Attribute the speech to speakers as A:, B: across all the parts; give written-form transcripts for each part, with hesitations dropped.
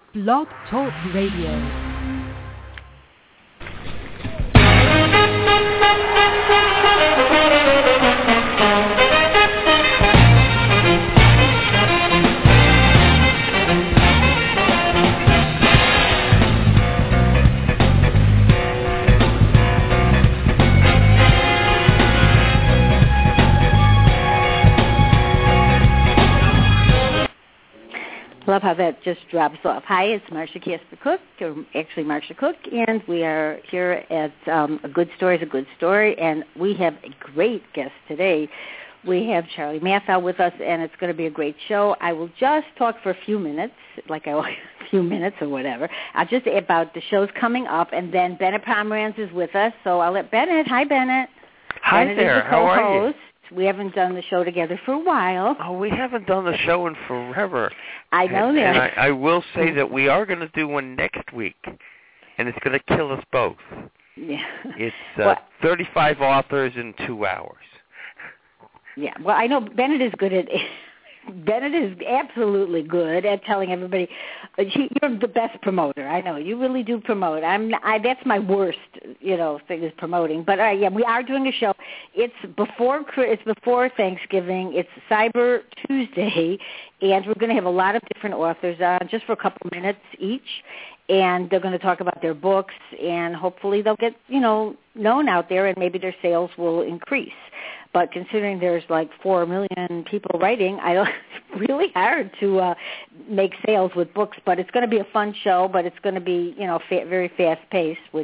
A: Blog Talk Radio. Love how that just drops off. Hi, it's Marsha Casper Cook, or actually Marsha Cook, and we are here at A Good Story is a Good Story, and we have a great guest today. We have Charlie Mathau with us, and it's going to be a great show. I will just talk for a few minutes, a few minutes or whatever. I'll just about the shows coming up, and then Bennett Pomeranz is with us, so I'll let Bennett. Hi, Bennett.
B: Hi
A: Bennett
B: there.
A: Is the
B: How are you?
A: We haven't done the show together for a while.
B: Oh, we haven't done the show in forever.
A: I know that.
B: And I will say that we are going to do one next week, and it's going to kill us both.
A: Yeah.
B: It's 35 authors in 2 hours.
A: Yeah. Well, I know Bennett is good at. Bennett is absolutely good at telling everybody. You're the best promoter. I know you really do promote. That's my worst, thing is promoting. But yeah, we are doing a show. It's before Thanksgiving. It's Cyber Tuesday, and we're going to have a lot of different authors on just for a couple minutes each. And they're going to talk about their books, and hopefully they'll get, known out there, and maybe their sales will increase. But considering there's like 4 million people writing, it's really hard to make sales with books. But it's going to be a fun show, but it's going to be, very fast-paced, which,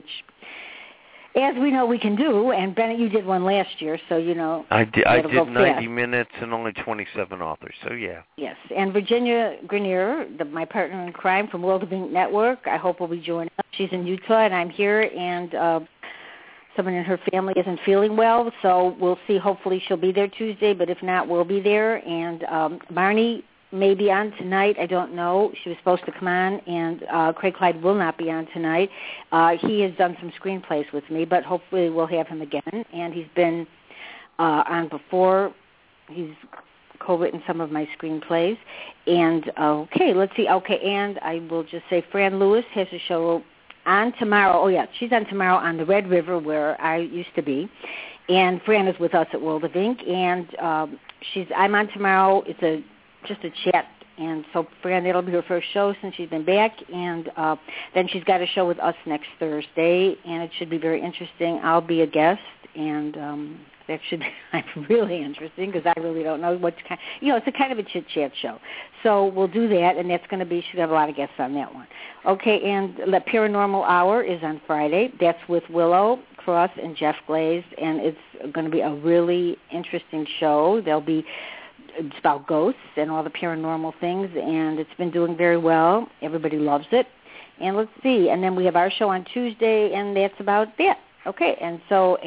A: as we know, we can do. And, Bennett, you did one last year, so,
B: I did 90
A: fast.
B: minutes and only 27 authors, so yeah.
A: Yes, and Virginia Grenier, my partner in crime from World of Ink Network, I hope will be joining us. She's in Utah, and I'm here, and someone in her family isn't feeling well, so we'll see. Hopefully she'll be there Tuesday, but if not, we'll be there. And Marnie may be on tonight. I don't know. She was supposed to come on, and Craig Clyde will not be on tonight. He has done some screenplays with me, but hopefully we'll have him again. And he's been on before. He's co-written some of my screenplays. And, let's see. And I will just say Fran Lewis has a show on tomorrow. Oh, yeah, she's on tomorrow on the Red River where I used to be. And Fran is with us at World of Ink. And I'm on tomorrow. It's just a chat. And so Fran, that'll be her first show since she's been back. And then she's got a show with us next Thursday. And it should be very interesting. I'll be a guest. And that should be really interesting because I really don't know what's kind. It's a kind of a chit-chat show. So we'll do that, and that's going to be. She'll have a lot of guests on that one. Okay, and the Paranormal Hour is on Friday. That's with Willow Cross and Jeff Glaze, and it's going to be a really interesting show. It's about ghosts and all the paranormal things, and it's been doing very well. Everybody loves it. And let's see, and then we have our show on Tuesday, and that's about that. Okay, and so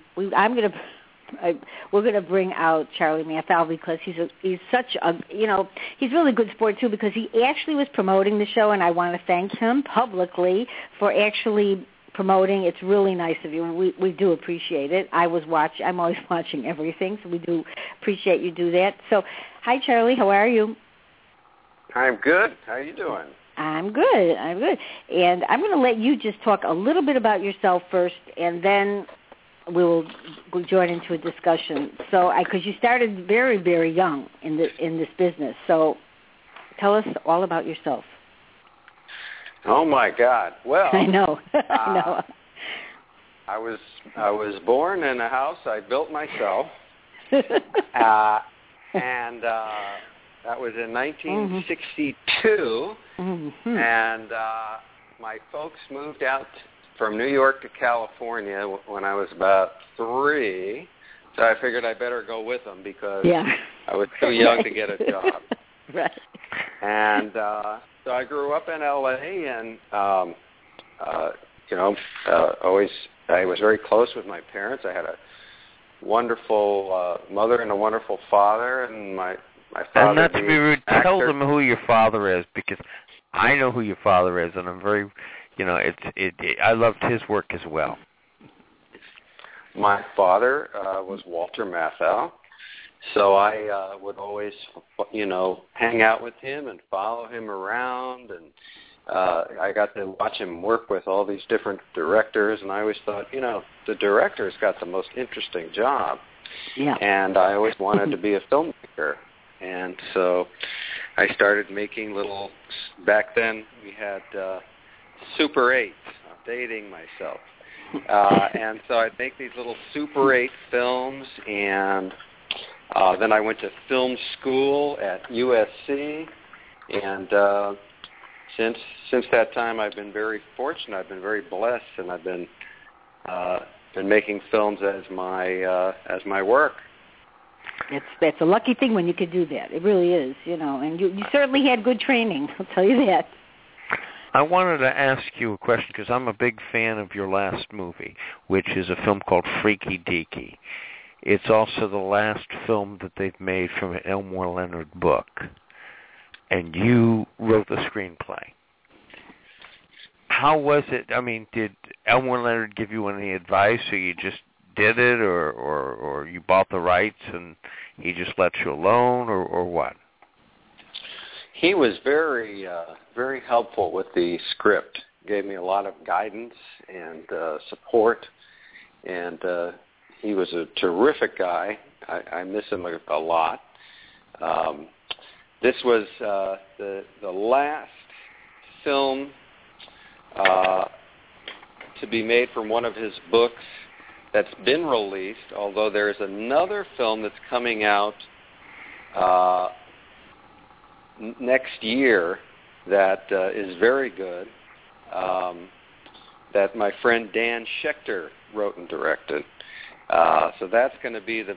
A: we're going to bring out Charlie Mathau because he's such a, he's really good sport too because he actually was promoting the show, and I want to thank him publicly for actually promoting. It's really nice of you, and we do appreciate it. I'm always watching everything, so we do appreciate you do that. So, hi Charlie, how are you?
C: I'm good. How are you doing?
A: I'm good. And I'm going to let you just talk a little bit about yourself first, and then we'll join into a discussion. So, because you started very, very young in this business, so tell us all about yourself.
C: Oh my God! Well,
A: I know. I know.
C: I was born in a house I built myself, and that was in 1962.
A: Mm-hmm.
C: And my folks moved out from New York to California when I was about 3, so I figured I better go with them because I was too young to get a job.
A: Right.
C: And so I grew up in L.A. and, always I was very close with my parents. I had a wonderful mother and a wonderful father, and my father.
B: And not to be rude, tell
C: actor.
B: them who your father is because I know who your father is, and I'm very, I loved his work as well.
C: My father was Walter Mathau, so I would always, hang out with him and follow him around, and I got to watch him work with all these different directors, and I always thought, the director's got the most interesting job.
A: Yeah.
C: And I always wanted to be a filmmaker. And so I started making back then we had Super 8. I'm dating myself. And so I'd make these little Super 8 films, and then I went to film school at USC, and since that time I've been very fortunate. I've been very blessed, and I've been making films as my work.
A: That's a lucky thing when you could do that. It really is, and you certainly had good training, I'll tell you that.
B: I wanted to ask you a question because I'm a big fan of your last movie, which is a film called Freaky Deaky. It's also the last film that they've made from an Elmore Leonard book, and you wrote the screenplay. How was it? I mean, did Elmore Leonard give you any advice, or you just did it, or you bought the rights and he just let you alone, or what?
C: He was very, very helpful with the script. Gave me a lot of guidance and support, and he was a terrific guy. I miss him a lot. This was the last film to be made from one of his books that's been released, although there's another film that's coming out next year that is very good, that my friend Dan Schechter wrote and directed. So that's going to be the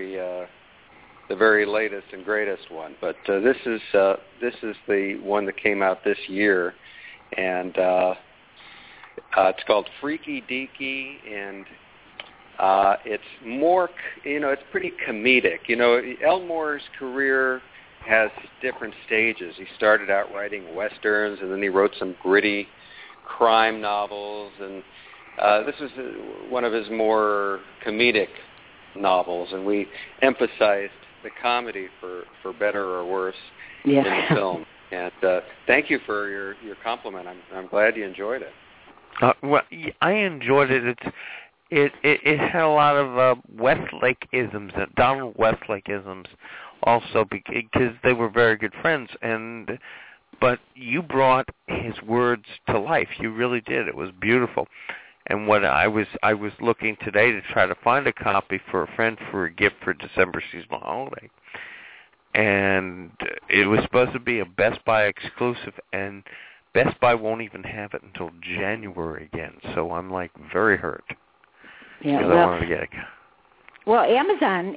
C: very latest and greatest one. But this is the one that came out this year, and it's called Freaky Deaky, and it's more, it's pretty comedic. Elmore's career has different stages. He started out writing westerns, and then he wrote some gritty crime novels, and this was one of his more comedic novels, and we emphasized the comedy for better or worse in the film. And thank you for your compliment. I'm glad you enjoyed it.
B: Well, I enjoyed it. It had a lot of Westlake-isms, Donald Westlake-isms, also because they were very good friends. But you brought his words to life. You really did. It was beautiful. And what I was looking today to try to find a copy for a friend for a gift for December seasonal holiday, and it was supposed to be a Best Buy exclusive, and Best Buy won't even have it until January again. So I'm very hurt.
A: Yeah,
B: because I wanted to get it.
A: Well, Amazon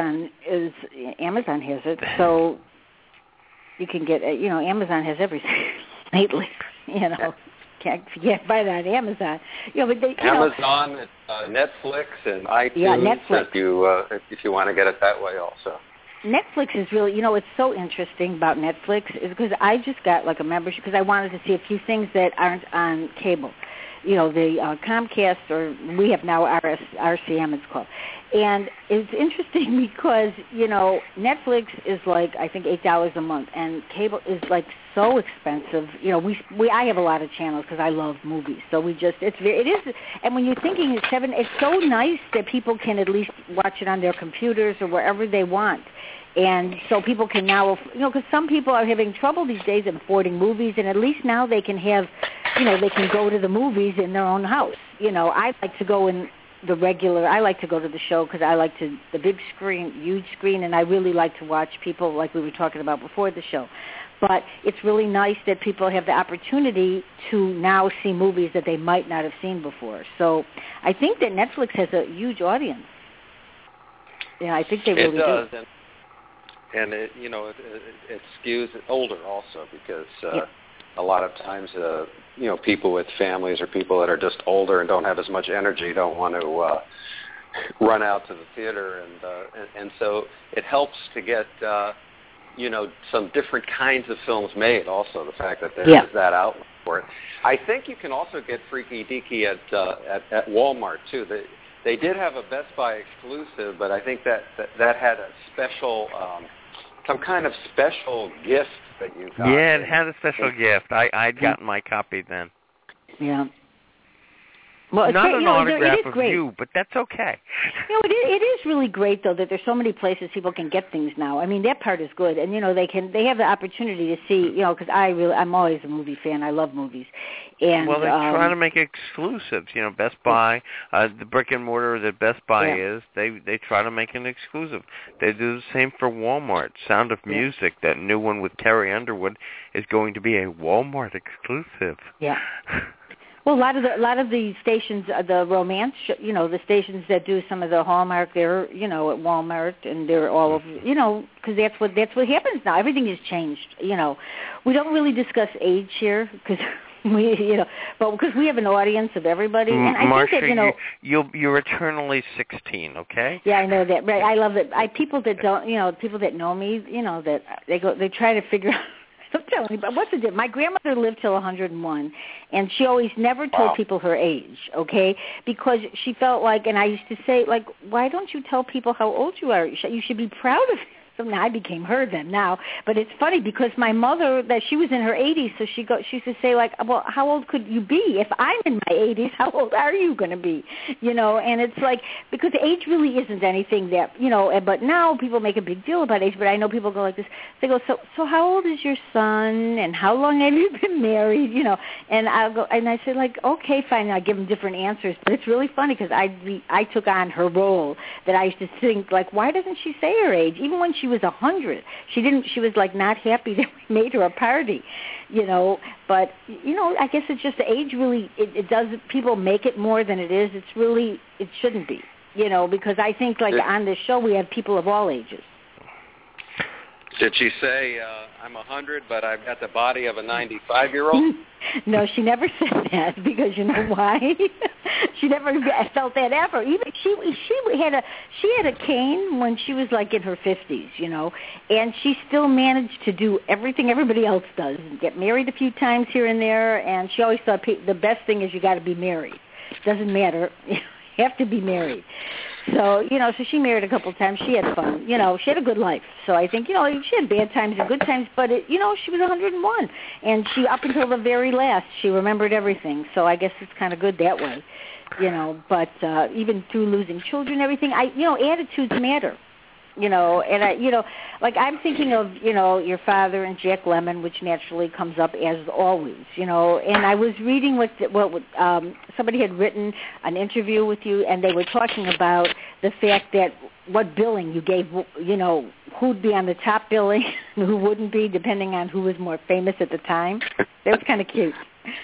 A: has it, so you can get it. Amazon has everything lately. Can't buy that on Amazon. But
C: Amazon, Netflix, and iTunes.
A: Yeah, Netflix.
C: If you want to get it that way, also.
A: Netflix is really, it's so interesting about Netflix is because I just got a membership because I wanted to see a few things that aren't on cable. The Comcast, or we have now RCM it's called. And it's interesting because, Netflix is I think $8 a month, and cable is so expensive. I have a lot of channels because I love movies. So it is, and when you're thinking it's so nice that people can at least watch it on their computers or wherever they want. And so people can now, because some people are having trouble these days affording movies, and at least now they can have, they can go to the movies in their own house. I like to go in I like to go to the show because I like the big screen, huge screen, and I really like to watch people like we were talking about before the show. But it's really nice that people have the opportunity to now see movies that they might not have seen before. So I think that Netflix has a huge audience. Yeah, I think they really
C: do.
A: do.
C: And it skews older also because a lot of times, people with families or people that are just older and don't have as much energy don't want to run out to the theater, and so it helps to get some different kinds of films made. Also, the fact that there's that outlet for it. I think you can also get Freaky Deaky at Walmart too. They did have a Best Buy exclusive, but I think that had a special some kind of special gift that you got.
B: Yeah, it had a special gift. I'd gotten my copy then.
A: Yeah. Well,
B: not
A: great.
B: an autograph of you, but that's okay.
A: It is really great though that there's so many places people can get things now. I mean, that part is good, and they have the opportunity to see, because I'm always a movie fan. I love movies, and
B: well, they try to make exclusives. Best Buy, the brick and mortar that Best Buy is, they try to make an exclusive. They do the same for Walmart. Sound of Music, that new one with Carrie Underwood, is going to be a Walmart exclusive.
A: Yeah. Well, a lot of the stations, the romance, the stations that do some of the Hallmark, they're at Walmart, and they're all over, because that's what happens now. Everything has changed. We don't really discuss age here because but because we have an audience of everybody, and I
B: Marcia,
A: think that
B: you're eternally 16, okay?
A: Yeah, I know that. Right, I love it. People that don't, people that know me, that they try to figure out. I'm telling you, but what's the difference? My grandmother lived till 101, and she always never told people her age, okay? Because she felt like, and I used to say, like, why don't you tell people how old you are? You should be proud of it. So now I became her then now. But it's funny because my mother, that she was in her 80s, so she used to say, like, well, how old could you be? If I'm in my 80s, how old are you going to be? And it's like, because age really isn't anything that, but now people make a big deal about age, but I know people go like this. They go, so how old is your son, and how long have you been married, And I'll go, and I say, like, okay, fine, and I give them different answers. But it's really funny because I took on her role that I used to think, like, why doesn't she say her age? Even when she was 100, she was like not happy that we made her a party, but I guess it's just the age really, it does, people make it more than it is. It shouldn't be, because I think like on this show we have people of all ages.
C: Did she say, I'm 100, but I've got the body of a 95-year-old?
A: No, she never said that, because you know why? She never felt that ever. Even she had a cane when she was like in her 50s, and she still managed to do everything everybody else does, get married a few times here and there, and she always thought the best thing is you got to be married. Doesn't matter. You have to be married. So, so she married a couple of times. She had fun. She had a good life. So I think, she had bad times and good times, but, she was 101. And she, up until the very last, she remembered everything. So I guess it's kind of good that way, But even through losing children and everything, attitudes matter. And like I'm thinking of, your father and Jack Lemmon, which naturally comes up as always, and I was reading what somebody had written an interview with you, and they were talking about the fact that what billing you gave, who'd be on the top billing and who wouldn't be, depending on who was more famous at the time. That was kind of cute.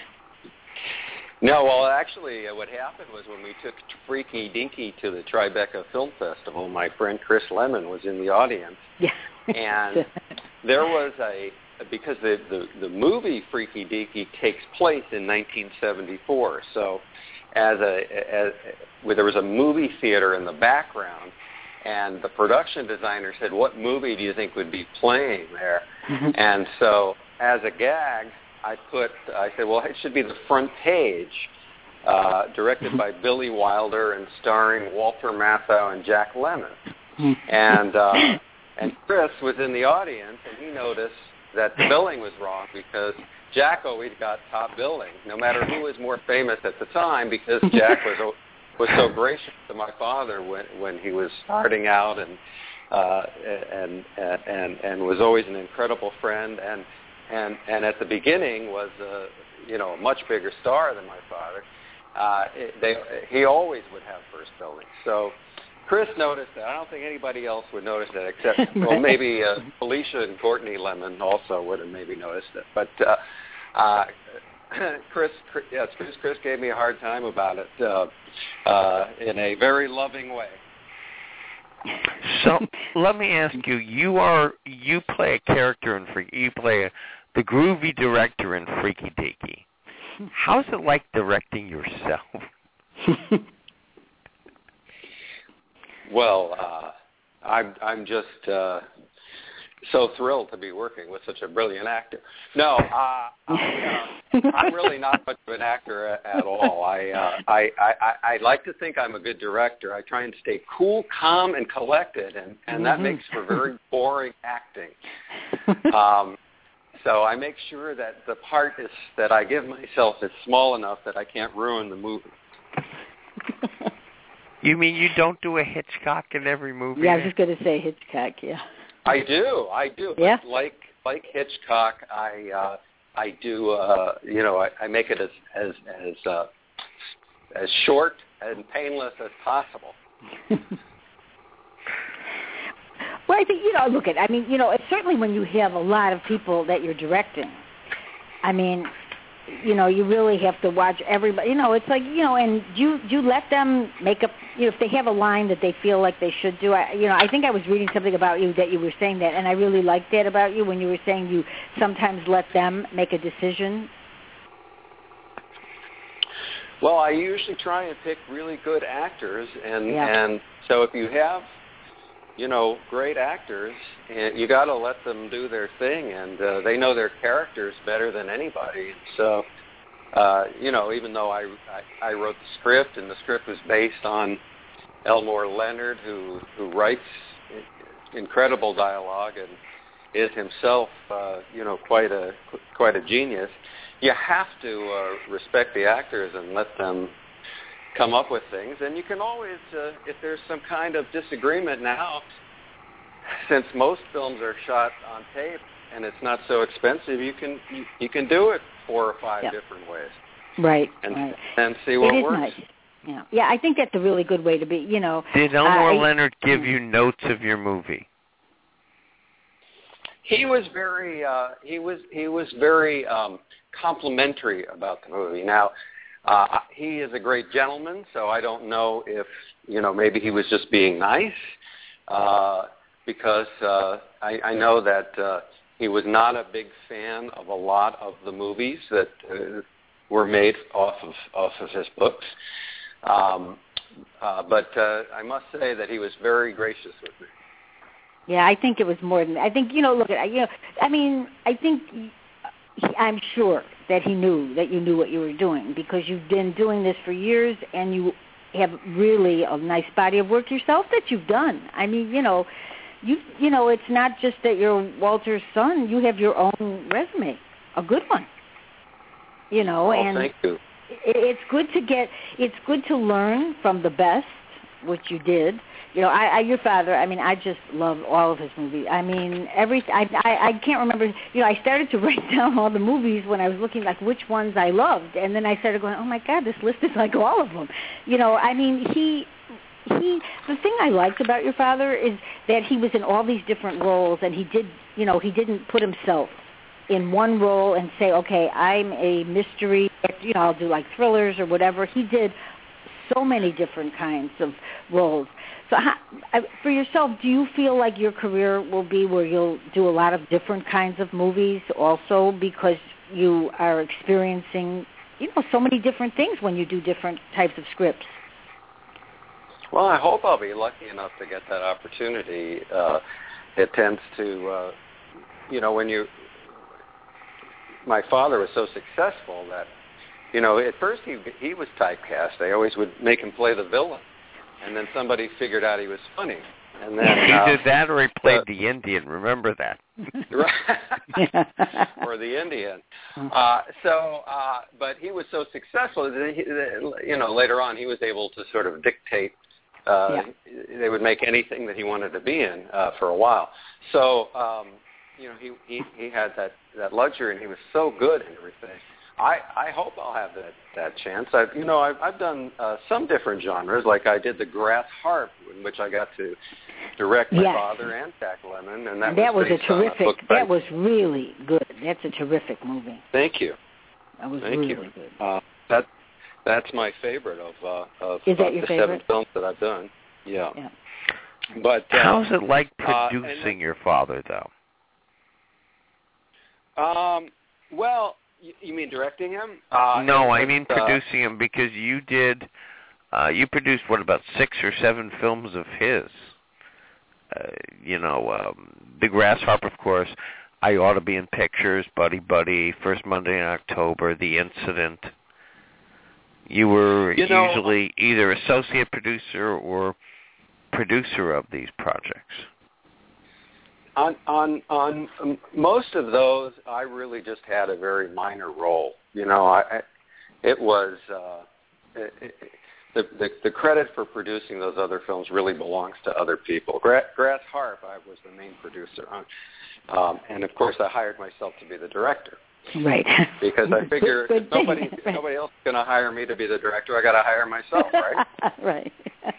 C: No, well, actually, what happened was when we took Freaky Dinky to the Tribeca Film Festival, my friend Chris Lemmon was in the audience.
A: Yeah.
C: And there was because the movie Freaky Dinky takes place in 1974, so there was a movie theater in the background, and the production designer said, what movie do you think would be playing there? And so as a gag, I said, well, it should be the front page, directed by Billy Wilder and starring Walter Matthau and Jack Lemmon. And Chris was in the audience, and he noticed that the billing was wrong because Jack always got top billing, no matter who was more famous at the time, because Jack was so gracious to my father when he was starting out, and was always an incredible friend, and at the beginning was a much bigger star than my father. He always would have first billing. So Chris noticed that. I don't think anybody else would notice that except, well, maybe Felicia and Courtney Lemmon also would have maybe noticed it. But Chris gave me a hard time about it in a very loving way.
B: So let me ask you: you play a character in Freaky. You play the groovy director in Freaky Deaky. How's it like directing yourself?
C: Well, I'm just so thrilled to be working with such a brilliant actor. No, I'm really not much of an actor at all. I like to think I'm a good director. I try and stay cool, calm, and collected, and that makes for very boring acting. So I make sure that the part that I give myself is small enough that I can't ruin the movie.
B: You mean you don't do a Hitchcock in every movie?
A: Yeah, I was just going to say Hitchcock, yeah.
C: I do.
A: Yeah.
C: But like Hitchcock, I do. I make it as short and painless as possible.
A: Well, I think it's certainly when you have a lot of people that you're directing. I mean, you really have to watch everybody. It's like, and you let them make up, if they have a line that they feel like they should do. I think I was reading something about you that you were saying that, and I really liked that about you when you were saying you sometimes let them make a decision.
C: Well, I usually try and pick really good actors, and so if you have, great actors, and you got to let them do their thing, and they know their characters better than anybody. So, even though I wrote the script, and the script was based on Elmore Leonard, who writes incredible dialogue and is himself, quite a genius. You have to respect the actors and let them come up with things, and you can always, if there's some kind of disagreement now, since most films are shot on tape and it's not so expensive, you can do it 4 or 5 different ways,
A: right?
C: And see what works.
A: Nice. Yeah. I think that's a really good way to be.
B: Did Elmore Leonard give you notes of your movie?
C: He was very very complimentary about the movie. Now. He is a great gentleman, so I don't know if, maybe he was just being nice, because I know that he was not a big fan of a lot of the movies that were made off of his books. But I must say that he was very gracious with me.
A: Yeah, I think it was more than, I think, I think I'm sure that he knew that you knew what you were doing, because you've been doing this for years and you have really a nice body of work yourself that you've done. I mean, it's not just that you're Walter's son. You have your own resume, a good one. And
C: thank you.
A: It's good to learn from the best, which you did. Your father, I just love all of his movies. I can't remember, I started to write down all the movies when I was looking like which ones I loved, and then I started going, oh my God, this list is like all of them. The thing I liked about your father is that he was in all these different roles, and he didn't put himself in one role and say, okay, I'm a mystery, I'll do like thrillers or whatever. He did so many different kinds of roles. So for yourself, do you feel like your career will be where you'll do a lot of different kinds of movies also, because you are experiencing, so many different things when you do different types of scripts?
C: Well, I hope I'll be lucky enough to get that opportunity. It tends to, my father was so successful that, at first he was typecast. They always would make him play the villain. And then somebody figured out he was funny. And then
B: he did that, or he played the Indian. Remember that?
C: Right. Or the Indian. But he was so successful that later on he was able to sort of dictate. They would make anything that he wanted to be in for a while. So he had that luxury, and he was so good and everything. I hope I'll have that chance. I've done some different genres, like I did The Grass Harp, in which I got to direct my father and Jack Lemmon, and that was a terrific.
A: That was really good. That's a terrific movie.
C: Thank you.
A: That was really good.
C: That's my favorite of
A: Is that your
C: the
A: favorite?
C: 7 films that I've done. Yeah. But
B: how's it like producing your father, though?
C: Well. You mean directing him?
B: No, I mean producing him, because you did. You produced about 6 or 7 films of his. The Grasshopper, of course, I Ought to Be in Pictures, Buddy Buddy, First Monday in October, The Incident. You were usually either associate producer or producer of these projects.
C: On most of those, I really just had a very minor role. It was the credit for producing those other films really belongs to other people. Grass Harp, I was the main producer on, and of course I hired myself to be the director.
A: Right.
C: Because I figure if nobody else is going to hire me to be the director, I got to hire myself, right?
A: Right.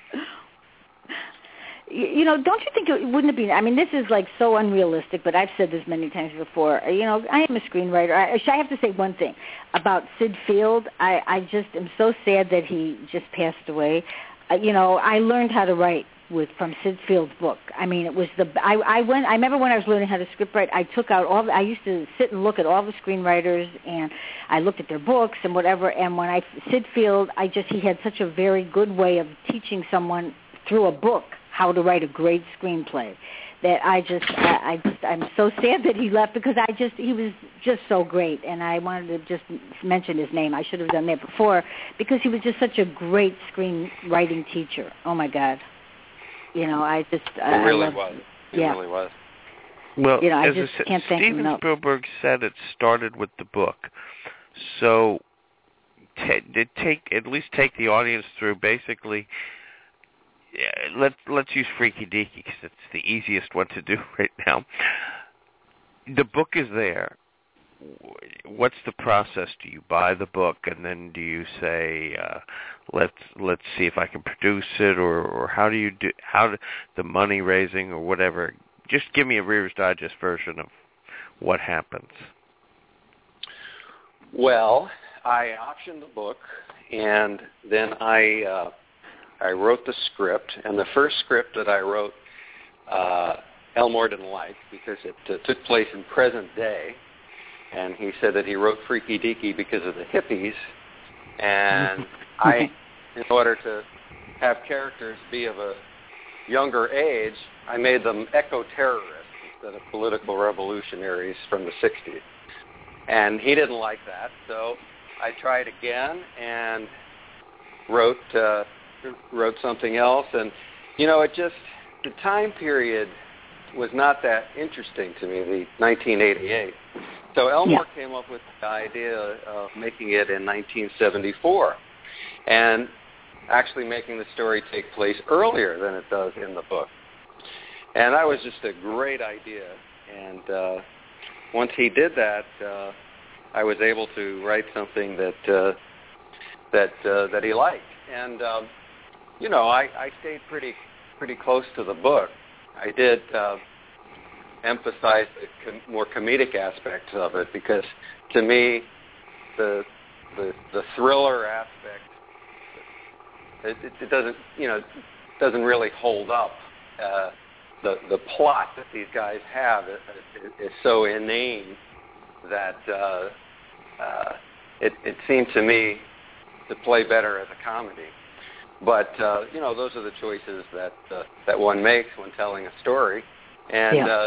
A: Don't you think it wouldn't it be? I mean, this is like so unrealistic, but I've said this many times before. I am a screenwriter. I have to say one thing about Sid Field. I just am so sad that he just passed away. I learned how to write from Sid Field's book. I mean, it was I remember when I was learning how to scriptwrite, I took out I used to sit and look at all the screenwriters, and I looked at their books and whatever. And when Sid Field, he had such a very good way of teaching someone through a book how to write a great screenplay that I'm so sad that he left, because he was just so great, and I wanted to just mention his name. I should have done that before, because he was just such a great screenwriting teacher. Oh my God.
C: It really was. It really was.
B: Well,
A: I just can't thank him enough.
B: Steven Spielberg said it started with the book. So at least take the audience through basically. Let's use Freaky Deaky because it's the easiest one to do right now. The book is there. What's the process? Do you buy the book and then do you say, let's see if I can produce it, or how do you do the money raising or whatever? Just give me a Reader's Digest version of what happens.
C: Well, I optioned the book, and then I wrote the script, and the first script that I wrote, Elmore didn't like because it took place in present day, and he said that he wrote Freaky Deaky because of the hippies, and in order to have characters be of a younger age, I made them eco-terrorists instead of political revolutionaries from the 60s. And he didn't like that, so I tried again and wrote something else. And, the time period was not that interesting to me, the 1988. So Elmore came up with the idea of making it in 1974 and actually making the story take place earlier than it does in the book. And that was just a great idea. And once he did that, I was able to write something that he liked. And I stayed pretty close to the book. I did emphasize the more comedic aspects of it, because to me, the thriller aspect, it doesn't really hold up. The plot that these guys have is so inane that it seemed to me to play better as a comedy. But those are the choices that one makes when telling a story. And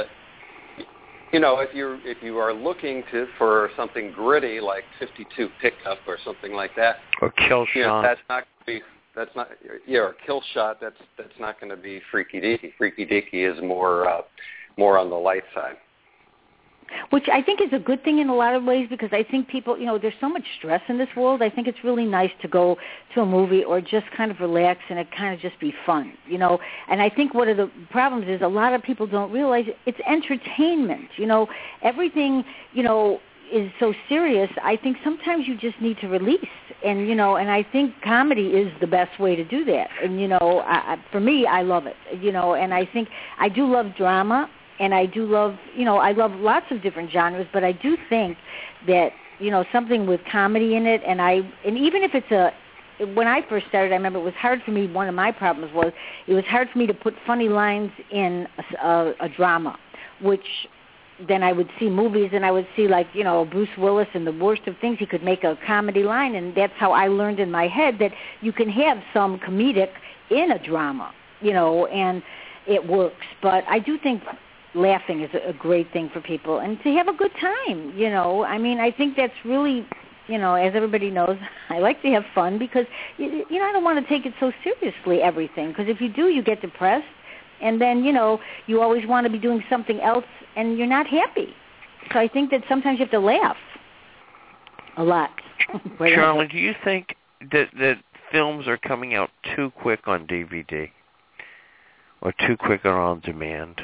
C: if you are looking for something gritty like 52 Pickup or something like that,
B: or Kill Shot,
C: or Kill Shot, that's not going to be Freaky Deaky. Freaky Deaky is more on the light side.
A: Which I think is a good thing in a lot of ways, because I think people, there's so much stress in this world. I think it's really nice to go to a movie or just kind of relax and it kind of just be fun, And I think one of the problems is a lot of people don't realize it's entertainment. Everything, is so serious. I think sometimes you just need to release. And, and I think comedy is the best way to do that. And, for me, I love it, and I think I do love drama. And I do love, I love lots of different genres, but I do think that, something with comedy in it, and even if it's when I first started, I remember it was hard for me, one of my problems was, it was hard for me to put funny lines in a drama, which then I would see movies and I would see Bruce Willis and the worst of things, he could make a comedy line, and that's how I learned in my head that you can have some comedic in a drama, it works. But I do think laughing is a great thing for people, and to have a good time, you know. I mean, I think that's really, you know, as everybody knows, I like to have fun because, you know, I don't want to take it so seriously, everything, because if you do, you get depressed, and then, you know, you always want to be doing something else, and you're not happy. So I think that sometimes you have to laugh a lot.
B: Charlie, do you think that films are coming out too quick on DVD or too quick on demand?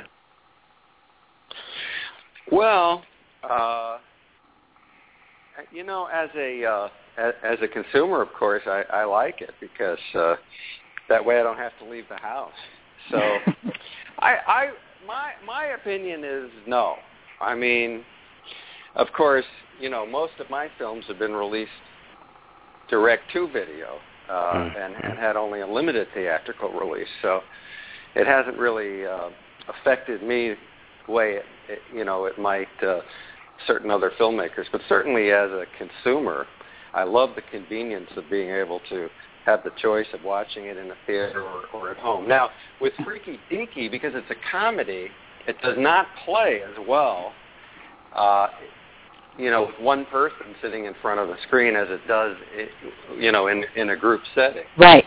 C: Well, you know, as a consumer, of course, I like it because that way I don't have to leave the house. So, my opinion is no. I mean, of course, you know, most of my films have been released direct to video and had only a limited theatrical release, so it hasn't really affected me the way it might certain other filmmakers. But certainly as a consumer, I love the convenience of being able to have the choice of watching it in a theater or at home. Now, with Freaky Deaky, because it's a comedy, it does not play as well, you know, with one person sitting in front of a screen as it does, you know, in a group setting.
A: Right.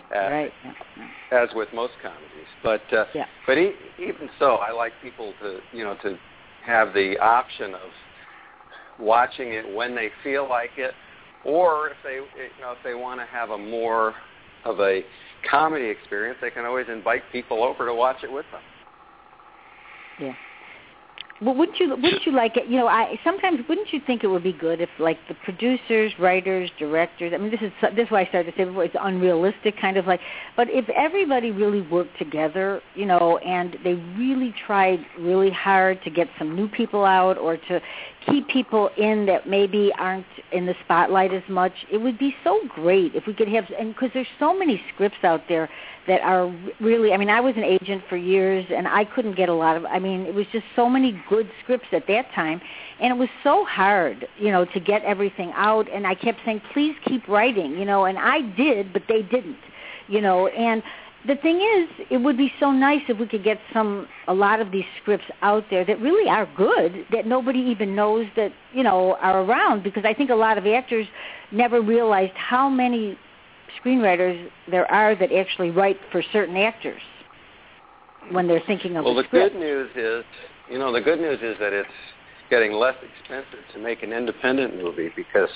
C: As with most comedies. But even so, I like people to, you know, to have the option of watching it when they feel like it, or if they want to have a more of a comedy experience, they can always invite people over to watch it with them.
A: Yeah. Well, wouldn't you like it? You know, sometimes wouldn't you think it would be good if, like, the producers, writers, directors. I mean, this is why I started to say before, it's unrealistic, kind of like. But if everybody really worked together, you know, and they really tried really hard to get some new people out or to keep people in that maybe aren't in the spotlight as much, it would be so great if we could have. And because there's so many scripts out there that are really, I mean, I was an agent for years, and I couldn't get a lot of, I mean, it was just so many good scripts at that time, and it was so hard, you know, to get everything out, and I kept saying, please keep writing, you know, and I did, but they didn't, you know, and the thing is, it would be so nice if we could get a lot of these scripts out there that really are good, that nobody even knows that, you know, are around, because I think a lot of actors never realized how many screenwriters there are that actually write for certain actors when they're thinking of a script.
C: Well, the good news is that it's getting less expensive to make an independent movie because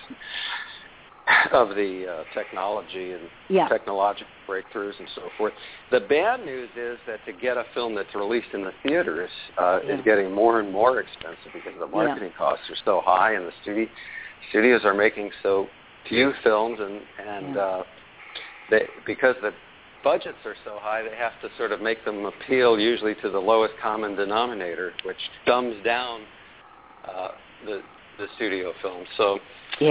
C: of the technology and technological breakthroughs and so forth. The bad news is that to get a film that's released in the theaters is getting more and more expensive because the marketing costs are so high, and the studios are making so few films, and because the budgets are so high, they have to sort of make them appeal usually to the lowest common denominator, which dumbs down the studio film. So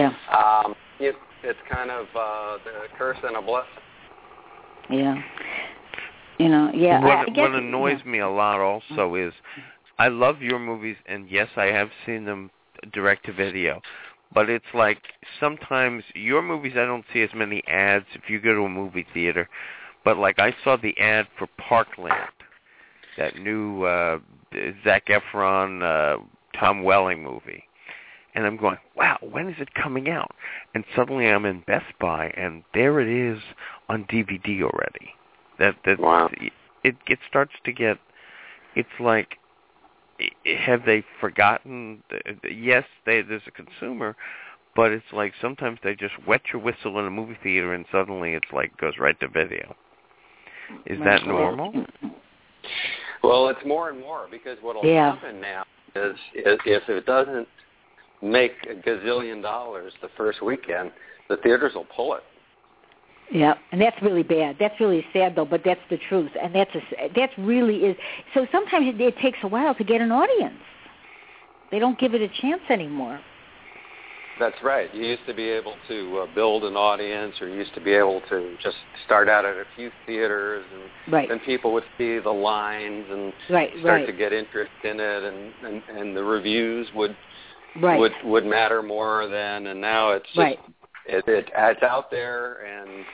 C: it's kind of the curse and a blessing.
A: Yeah. You know,
B: What annoys me a lot also is I love your movies, and yes, I have seen them direct to video. But it's like sometimes your movies I don't see as many ads if you go to a movie theater. But like I saw the ad for Parkland, that new Zac Efron, Tom Welling movie. And I'm going, wow, when is it coming out? And suddenly I'm in Best Buy, and there it is on DVD already.
C: Wow.
B: It starts to get, it's like, have they forgotten? Yes, there's a consumer, but it's like sometimes they just wet your whistle in a movie theater and suddenly it's like goes right to video. Is that normal?
C: Well, it's more and more because what will happen now is if it doesn't make a gazillion dollars the first weekend, the theaters will pull it.
A: Yeah, and that's really bad. That's really sad, though, but that's the truth, and that really is. So sometimes it takes a while to get an audience. They don't give it a chance anymore.
C: That's right. You used to be able to build an audience, or you used to be able to just start out at a few theaters, and then people would see the lines and start to get interest in it, and the reviews would matter more then. And now it's just it's out there, and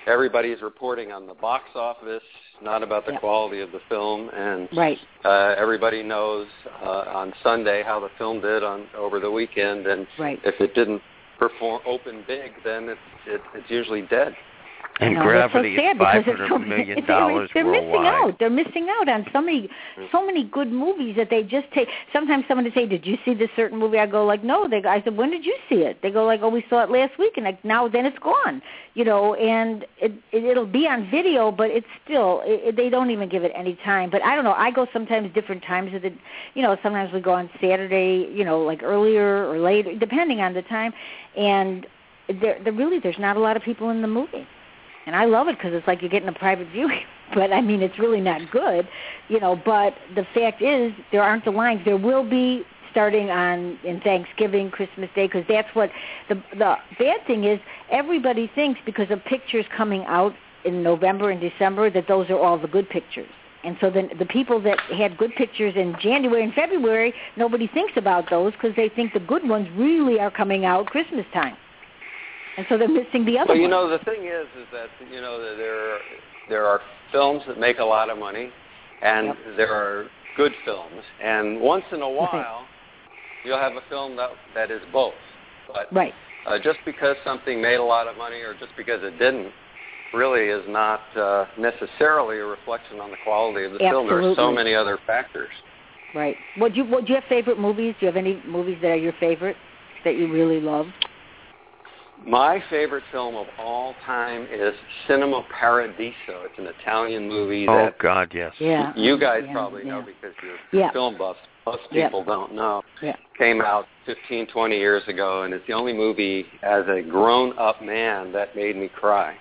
C: everybody's reporting on the box office, not about the quality of the film, and everybody knows on Sunday how the film did over the weekend, and if it didn't open big, then it's usually dead.
B: And Gravity is $500 million worldwide.
A: They're missing out on so many good movies that they just take. Sometimes someone will say, "Did you see this certain movie?" I go like, "No." I said, "When did you see it?" They go like, "Oh, we saw it last week," and then it's gone. And it'll be on video, but it's still they don't even give it any time. But I don't know. I go sometimes different times of the. Sometimes we go on Saturday. Like earlier or later, depending on the time. And there's not a lot of people in the movie. And I love it because it's like you're getting a private viewing. But, I mean, it's really not good, But the fact is there aren't the lines. There will be starting in Thanksgiving, Christmas Day, because that's what the bad thing is. Everybody thinks because of pictures coming out in November and December that those are all the good pictures. And so then the people that had good pictures in January and February, nobody thinks about those because they think the good ones really are coming out Christmas time. And so they're missing the other ones.
C: Well, the thing is that, there are films that make a lot of money, and there are good films. And once in a while, you'll have a film that is both. But just because something made a lot of money or just because it didn't really is not necessarily a reflection on the quality of the film. There are so many other factors.
A: Right. Do you have favorite movies? Do you have any movies that are your favorite that you really love?
C: My favorite film of all time is Cinema Paradiso. It's an Italian movie that
B: God, yes.
C: You guys probably know because you're film buffs. Most people don't know. Came out 15, 20 years ago, and it's the only movie as a grown-up man that made me cry.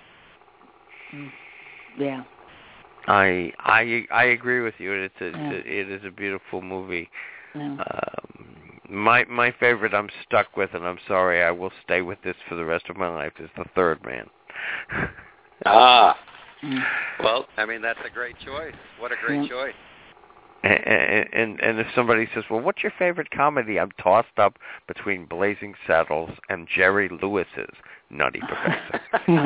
A: Yeah.
B: I agree with you. It is a beautiful movie. Yeah. My favorite I'm stuck with, and I'm sorry, I will stay with this for the rest of my life, is The Third Man.
C: Well, I mean, that's a great choice. What a great choice.
B: And if somebody says, well, what's your favorite comedy? I'm tossed up between Blazing Saddles and Jerry Lewis's Nutty Professor.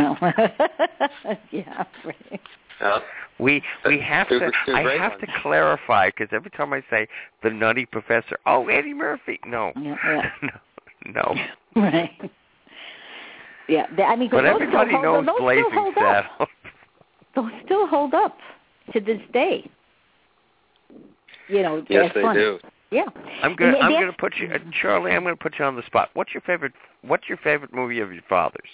A: Yeah, right.
B: We have to. I have to clarify because every time I say the Nutty Professor, Eddie Murphy. No, no.
A: Right. Yeah, I mean,
B: but everybody knows Blazing Saddles.
A: Those still hold up to this day.
C: Yes, they do.
A: Yeah.
B: I'm gonna put you, Charlie. I'm gonna put you on the spot. What's your favorite movie of your father's?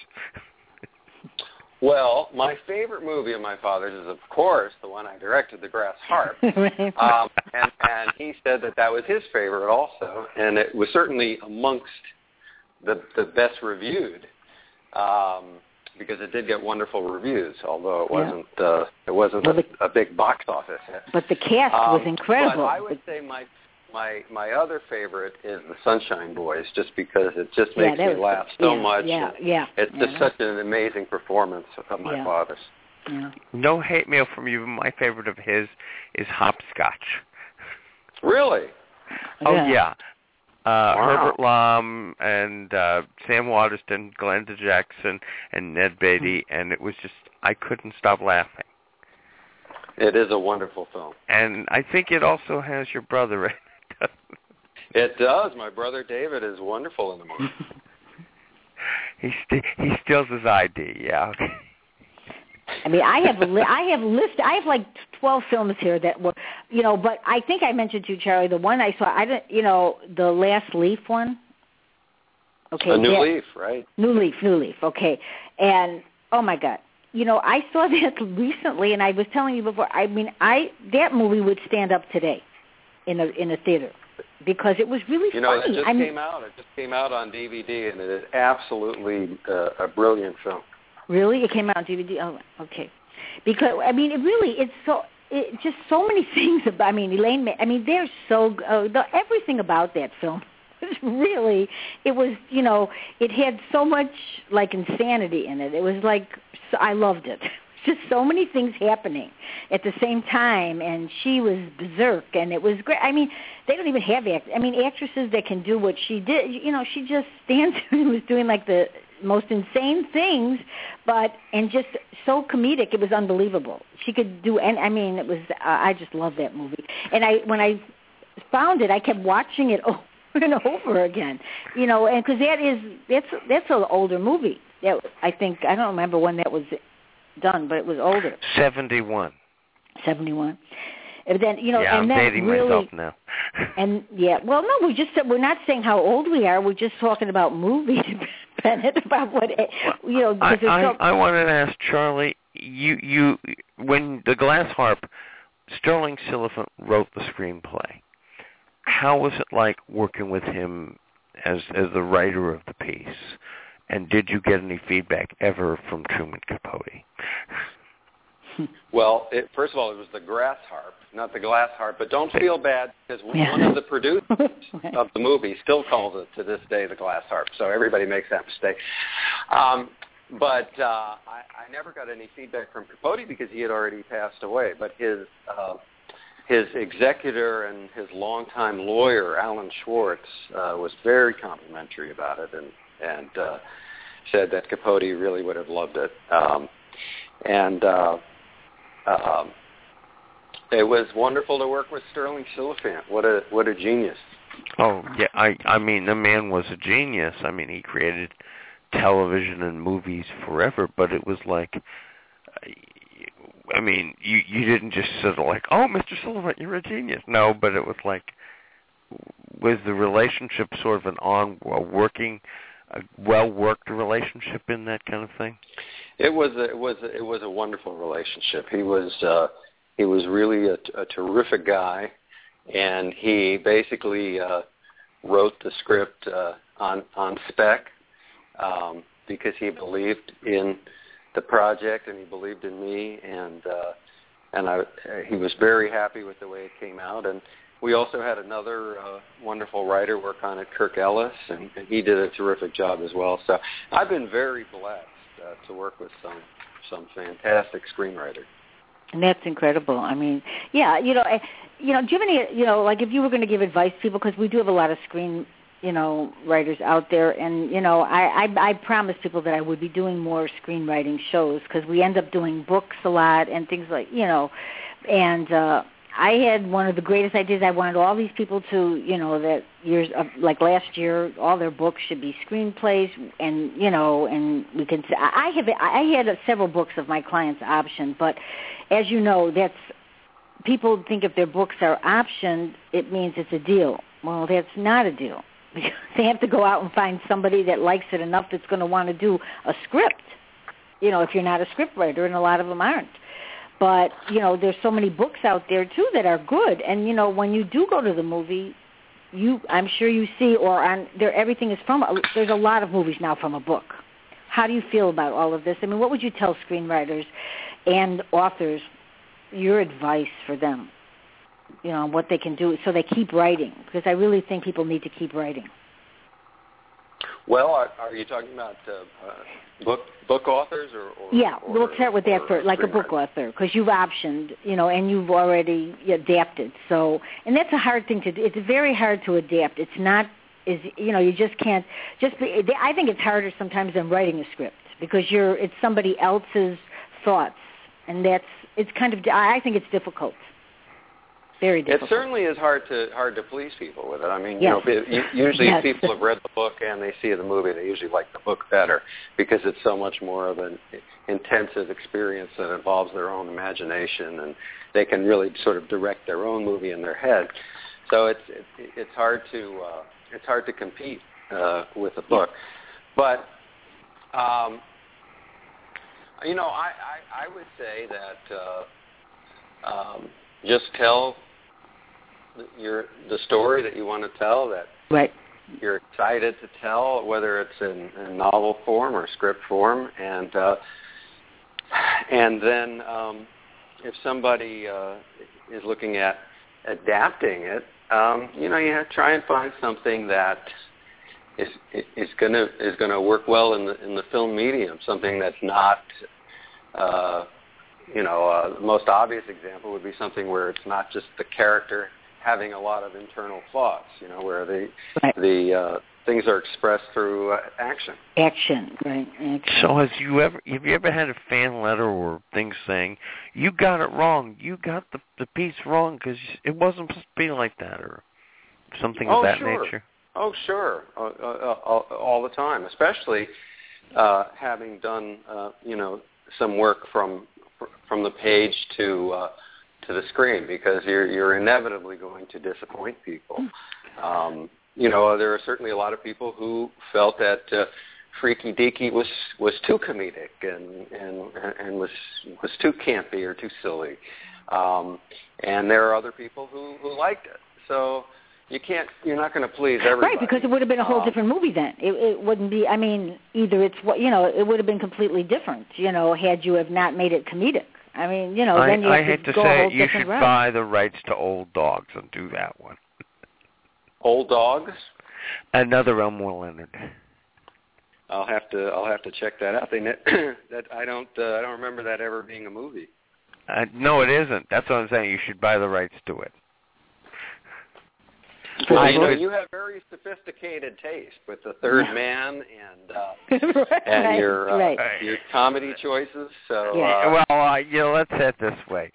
C: Well, my favorite movie of my father's is, of course, the one I directed, The Grass Harp. And he said that was his favorite also, and it was certainly amongst the best reviewed because it did get wonderful reviews, although it wasn't a big box office hit.
A: But the cast was incredible.
C: But I would say my other favorite is The Sunshine Boys, just because it just makes me laugh so much. It's just such an amazing performance of my father's.
A: Yeah.
B: No hate mail from you. My favorite of his is Hopscotch.
C: Really?
B: Oh, yeah. Herbert Lom and Sam Waterston, Glenda Jackson, and Ned Beatty, and it was just, I couldn't stop laughing.
C: It is a wonderful film. And
B: I think it also has your brother in it.
C: It does. My brother David is wonderful in the movie.
B: He steals his ID, yeah.
A: I mean, I have like 12 films here that were, but I think I mentioned to you, Charlie, the one I saw, the Last Leaf one. Okay.
C: A New Leaf, right?
A: New Leaf, okay. And, oh my God. I saw that recently, and I was telling you before, I mean, that movie would stand up today in a theater because it was really funny.
C: It just came out on DVD, and it is absolutely a brilliant film.
A: Really? It came out on DVD? Oh, okay. Because, I mean, it's just so many things about, I mean, Elaine, they're so, everything about that film was really, it was, it had so much, like, insanity in it. It was like, I loved it. Just so many things happening at the same time, and she was berserk, and it was great. I mean, they don't even have actresses that can do what she did. She just stands and was doing like the most insane things, and just so comedic. It was unbelievable. She could do, and I mean, it was. I just love that movie. And when I found it, I kept watching it over and over again. You know, and because that's an older movie. That I don't remember when that was done, but it was older.
B: 71.
A: 71. And then, you know,
B: yeah,
A: and
B: I'm
A: then
B: dating
A: really,
B: myself now.
A: And yeah, well, no, we're not saying how old we are. We're just talking about movies, Bennett. About what you know.
B: I wanted to ask Charlie. You when the Glass Harp, Sterling Silliphant wrote the screenplay. How was it like working with him as the writer of the piece? And did you get any feedback ever from Truman Capote?
C: Well, first of all, it was the Grass Harp, not the Glass Harp. But don't feel bad, because one of the producers of the movie still calls it to this day the Glass Harp. So everybody makes that mistake. But I never got any feedback from Capote because he had already passed away. But his executor and his longtime lawyer, Alan Schwartz, was very complimentary about it and said that Capote really would have loved it. It was wonderful to work with Sterling Silliphant. What a genius.
B: Oh, yeah, I mean, the man was a genius. I mean, he created television and movies forever, but it was like, I mean, you didn't just sort of like, oh, Mr. Silliphant, you're a genius. No, but it was like, was the relationship sort of a well-worked relationship in that kind of thing?
C: It was a wonderful relationship. He was really a terrific guy, and he basically wrote the script on spec because he believed in the project and he believed in me, and he was very happy with the way it came out. And we also had another wonderful writer work on it, Kirk Ellis, and he did a terrific job as well. So I've been very blessed to work with some fantastic screenwriters.
A: And that's incredible. I mean, yeah, do you have any, like if you were going to give advice to people, because we do have a lot of writers out there, and, I promised people that I would be doing more screenwriting shows because we end up doing books a lot and things like, and I had one of the greatest ideas. I wanted all these people to, that years of, like last year, all their books should be screenplays, and and we can. I had several books of my clients optioned, but as you know, that's people think if their books are optioned, it means it's a deal. Well, that's not a deal. They have to go out and find somebody that likes it enough that's going to want to do a script. If you're not a script writer, and a lot of them aren't. But, there's so many books out there, too, that are good. And, when you do go to the movie, I'm sure you see, everything is there's a lot of movies now from a book. How do you feel about all of this? I mean, what would you tell screenwriters and authors, your advice for them, what they can do so they keep writing? Because I really think people need to keep writing.
C: Well, are you talking about book authors or
A: yeah, we'll start with that first, like a book author, because you've optioned, and you've already adapted. So, and that's a hard thing to do. It's very hard to adapt. It's not, you just can't. I think it's harder sometimes than writing a script because it's somebody else's thoughts, and it's kind of. I think it's difficult. Very difficult.
C: It certainly is hard to please people with it. I mean,
A: yes.
C: Usually
A: yes.
C: people have read the book and they see the movie. They usually like the book better because it's so much more of an intensive experience that involves their own imagination, and they can really sort of direct their own movie in their head. So it's hard to compete with a book, but I would say that just tell the story that you want to tell, that
A: right.
C: you're excited to tell, whether it's in novel form or script form, and then if somebody is looking at adapting it, you have to try and find something that is going to work well in the film medium, something that's not. The most obvious example would be something where it's not just the character having a lot of internal thoughts, where the things are expressed through action.
A: Action, right? Action.
B: So have you ever had a fan letter or thing saying you got it wrong, you got the piece wrong because it wasn't supposed to be like that, or something of that nature?
C: Oh, sure, all the time, especially having done some work from the page to the screen, because you're inevitably going to disappoint people. There are certainly a lot of people who felt that Freaky Deaky was too comedic and was too campy or too silly, and there are other people who liked it. So you're not going to please everybody.
A: Right, because it would have been a whole different movie then. It wouldn't be. I mean, either it's it would have been completely different. Had you have not made it comedic. I mean, then you
B: I
A: have
B: hate
A: to
B: to
A: go
B: say
A: a whole
B: it, you
A: different
B: should
A: route.
B: buy the rights to Old Dogs and do that one.
C: Old Dogs?
B: Another Elmore Leonard.
C: I'll have to check that out. That I don't remember that ever being a movie.
B: No, it isn't. That's what I'm saying. You should buy the rights to it.
C: Well, you have very sophisticated taste with The Third Man and your comedy choices. So
B: let's say it this way.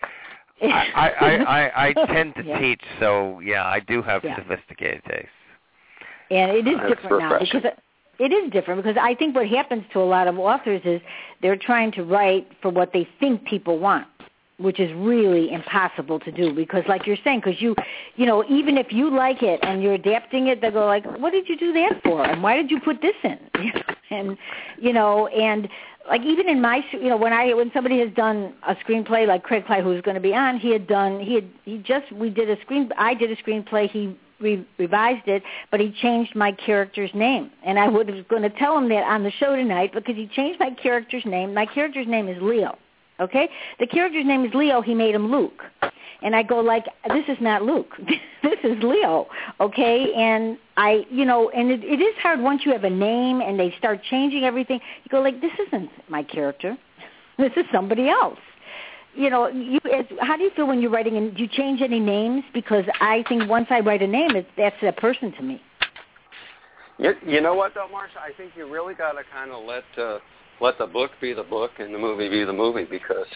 B: I tend to teach, so I do have sophisticated taste.
A: And it is different now because it is different because I think what happens to a lot of authors is they're trying to write for what they think people want, which is really impossible to do because, like you're saying, because even if you like it and you're adapting it, they go like, "What did you do that for? And why did you put this in?" And like even in my when somebody has done a screenplay, like Craig Pye, who's going to be on, I did a screenplay. He revised it, but he changed my character's name, and I was going to tell him that on the show tonight because he changed my character's name. My character's name is Leo. Okay, the character's name is Leo. He made him Luke, and I go like, this is not Luke. This is Leo. Okay, and and it is hard once you have a name and they start changing everything. You go like, this isn't my character. This is somebody else. How do you feel when you're writing? And do you change any names? Because I think once I write a name, that's a person to me.
C: You know what, though, Marsha? I think you really got to kind of let the book be the book and the movie be the movie, because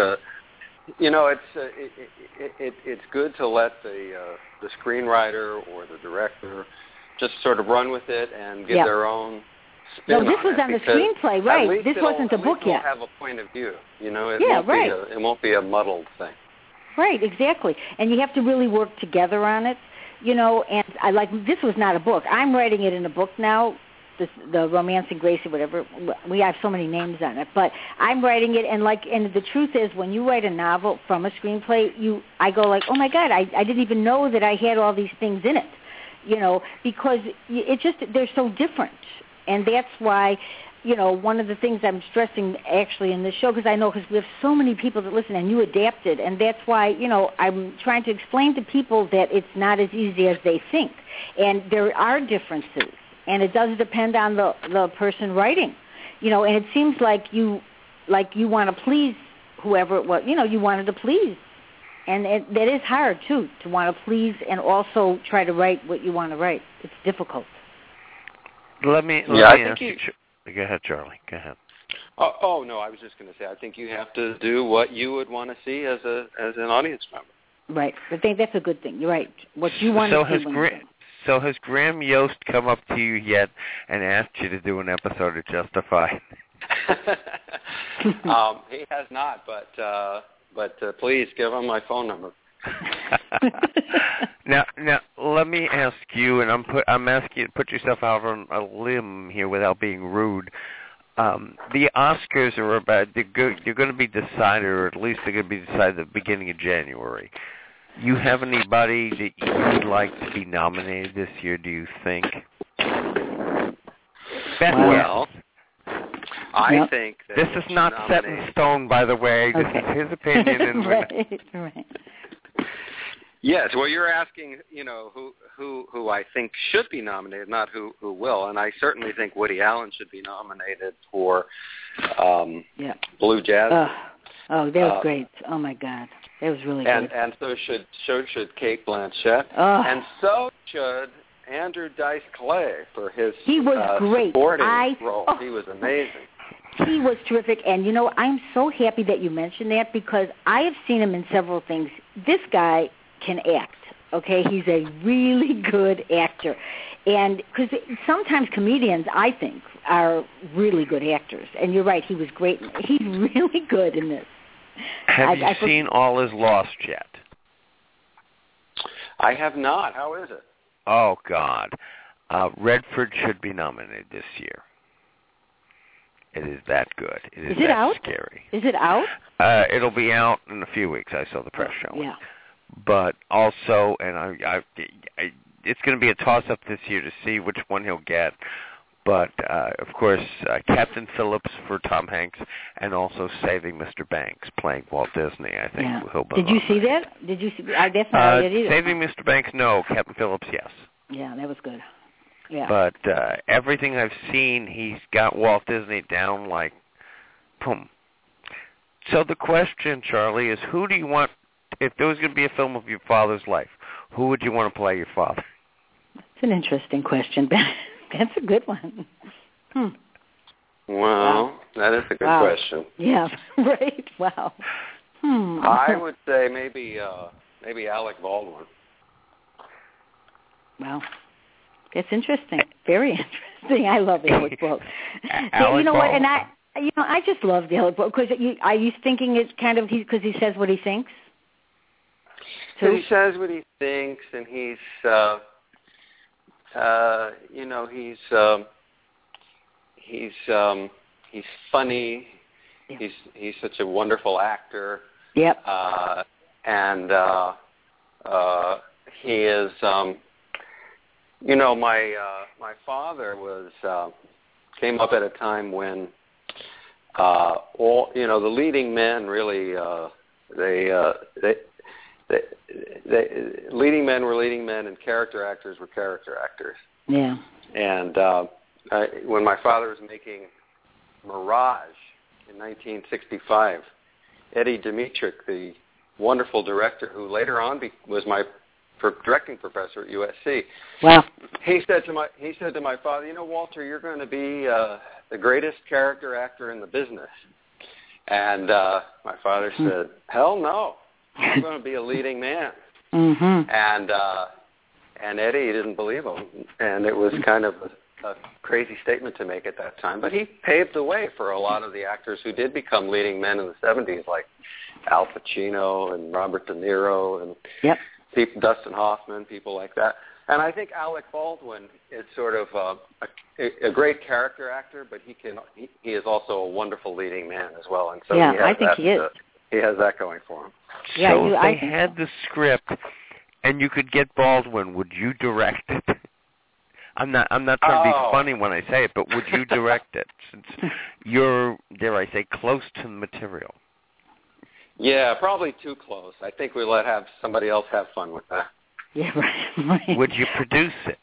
C: it's good to let the screenwriter or the director just sort of run with it and get their own spin on it.
A: No, this was on the screenplay, right? This wasn't the book yet.
C: It will have a point of view. It won't be a muddled thing.
A: Right, exactly. And you have to really work together on it, and this was not a book. I'm writing it in a book now. The Romancing Gracie, whatever. We have so many names on it, but I'm writing it, and the truth is, when you write a novel from a screenplay, I go like, oh my God, I didn't even know that I had all these things in it, because they're so different, and that's why, one of the things I'm stressing actually in this show, because we have so many people that listen, and you adapted, and that's why, I'm trying to explain to people that it's not as easy as they think, and there are differences. And it does depend on the person writing, and it seems like you want to please whoever it was, you wanted to please. And that is hard, too, to want to please and also try to write what you want to write. It's difficult.
B: Let me ask you. Go ahead, Charlie. Go ahead.
C: Oh, no, I was just going to say, I think you have to do what you would want to see as an audience member.
A: Right. I think that's a good thing. You're right. What you want to see.
B: So has Graham Yost come up to you yet and asked you to do an episode of Justified?
C: He has not, but please give him my phone number.
B: Now, let me ask you, and I'm asking you to put yourself out on a limb here without being rude. The Oscars are you're going to be decided, or at least they're going to be decided at the beginning of January. You have anybody that you would like to be nominated this year, do you think?
C: Well, I think that
B: this is not set in stone, by the way. This is his opinion. And
A: right.
C: Yes, well, you're asking, who I think should be nominated, not who will. And I certainly think Woody Allen should be nominated for Blue Jasmine.
A: Oh, that was great. Oh, my God. That was really good.
C: And so should Cate Blanchett. And so should Andrew Dice Clay for his
A: he was great.
C: Supporting role. He was amazing.
A: He was terrific, and I'm so happy that you mentioned that because I have seen him in several things. This guy can act, okay? He's a really good actor, and because sometimes comedians, I think, are really good actors, and you're right, he was great. He's really good in this.
B: Have you seen All Is Lost yet?
C: I have not. How is it?
B: Oh, God. Redford should be nominated this year. It is that good. It is that
A: out?
B: Scary.
A: Is it out?
B: It'll be out in a few weeks. I saw the press showing.
A: Yeah.
B: But also, and it's going to be a toss-up this year to see which one he'll get. But, of course, Captain Phillips for Tom Hanks and also Saving Mr. Banks playing Walt Disney, I think. He'll be
A: Did you see that? Did you see? I definitely did either.
B: Saving Mr. Banks, no. Captain Phillips, yes.
A: Yeah, that was good. Yeah.
B: But everything I've seen, he's got Walt Disney down like, boom. So the question, Charlie, is who do you want, if there was going to be a film of your father's life, who would you want to play your father?
A: That's an interesting question, Ben. That's a good one.
C: Wow, that is a good question.
A: Yeah, right. Wow.
C: I would say maybe Alec Baldwin.
A: Wow. That's interesting. Very interesting. I love Alec Baldwin.
B: Alec
A: what?
B: Baldwin.
A: And I just loved Alec Baldwin because are you thinking it's kind of because he says what he thinks?
C: So he says what he thinks, and he's he's funny. Yeah. He's such a wonderful actor.
A: Yep.
C: And he is. My father came up at a time when the leading men really leading men were leading men and character actors were character actors.
A: Yeah.
C: And when my father was making Mirage in 1965, Eddie Dmytryk, the wonderful director who later on was my directing professor at USC.
A: Wow.
C: He said to my father, Walter, you're going to be the greatest character actor in the business. And my father said, hell no, I'm going to be a leading man.
A: Mm-hmm.
C: And Eddie didn't believe him, and it was kind of a crazy statement to make at that time. But he paved the way for a lot of the actors who did become leading men in the 70s, like Al Pacino and Robert De Niro and Dustin Hoffman, people like that. And I think Alec Baldwin is sort of a great character actor, but he is also a wonderful leading man as well. And so
A: I think he is.
C: He has that going for him.
A: Yeah,
B: so if they had the script and you could get Baldwin, would you direct it? I'm not trying to be funny when I say it, but would you direct it since you're, dare I say, close to the material?
C: Yeah, probably too close. I think we let somebody else have fun with that.
A: Yeah, right.
B: Would you produce it?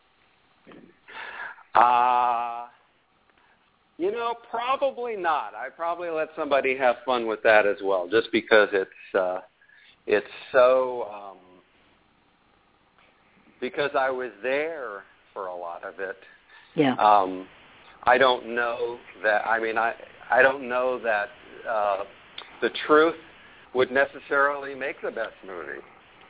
C: Probably not. I'd probably let somebody have fun with that as well, just because it's so. Because I was there for a lot of it.
A: Yeah.
C: I don't know that. I don't know that the truth would necessarily make the best movie.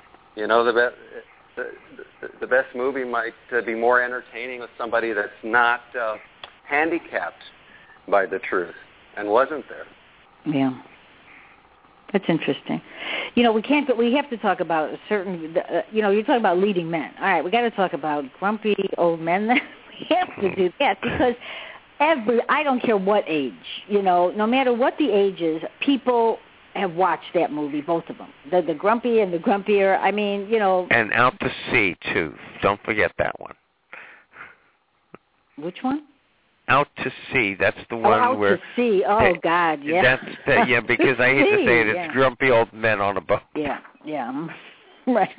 C: The best movie might be more entertaining with somebody that's not handicapped by the truth and wasn't there.
A: Yeah. That's interesting. We have to talk about a certain, you're talking about leading men. All right, we got to talk about grumpy old men. We have to do that because I don't care what age, no matter what the age is, people have watched that movie, both of them. The Grumpy and the Grumpier, And
B: Out to Sea, too. Don't forget that one.
A: Which one?
B: Out to Sea. That's the one
A: Out
B: where...
A: to Sea. Oh, God, yeah.
B: Because I hate to say it, it's grumpy old men on a boat.
A: Yeah, right.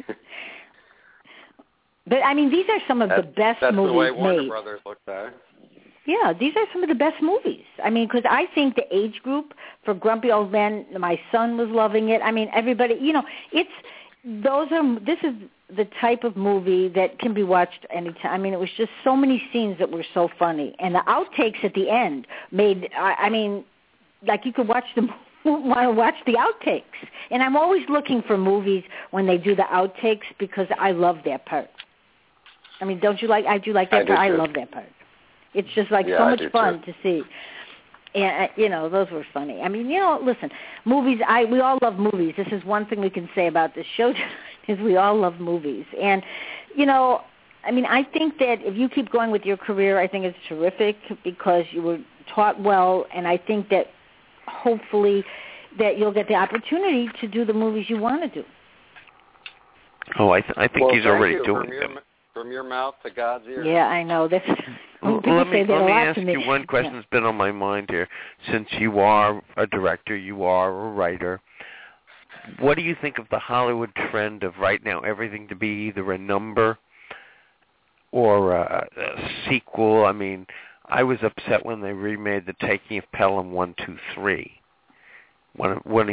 A: But, these are some of the best
C: that's
A: movies
C: made. That's the way Warner
A: made.
C: Brothers looked at it.
A: Yeah, these are some of the best movies. Because I think the age group for Grumpy Old Men, my son was loving it. Everybody, this is the type of movie that can be watched anytime. I mean, it was just so many scenes that were so funny. And the outtakes at the end made, I mean, like you could want to watch the outtakes. And I'm always looking for movies when they do the outtakes because I love that part. I mean, don't you like, I do like that part. I love that part. It's just like so much fun to see. And, you know, those were funny. I mean, you know, listen, movies, we all love movies. This is one thing we can say about this show tonight is we all love movies. And, you know, I mean, I think that if you keep going with your career, I think it's terrific because you were taught well, and I think that hopefully that you'll get the opportunity to do the movies you want to do.
B: Oh, I think he's already doing them.
C: From your mouth to God's ear.
A: Yeah, I know. That's,
B: let me ask you one question that's been on my mind here. Since you are a director, you are a writer, what do you think of the Hollywood trend of right now everything to be either a number or a sequel? I mean, I was upset when they remade The Taking of Pelham 1, 2, 3. One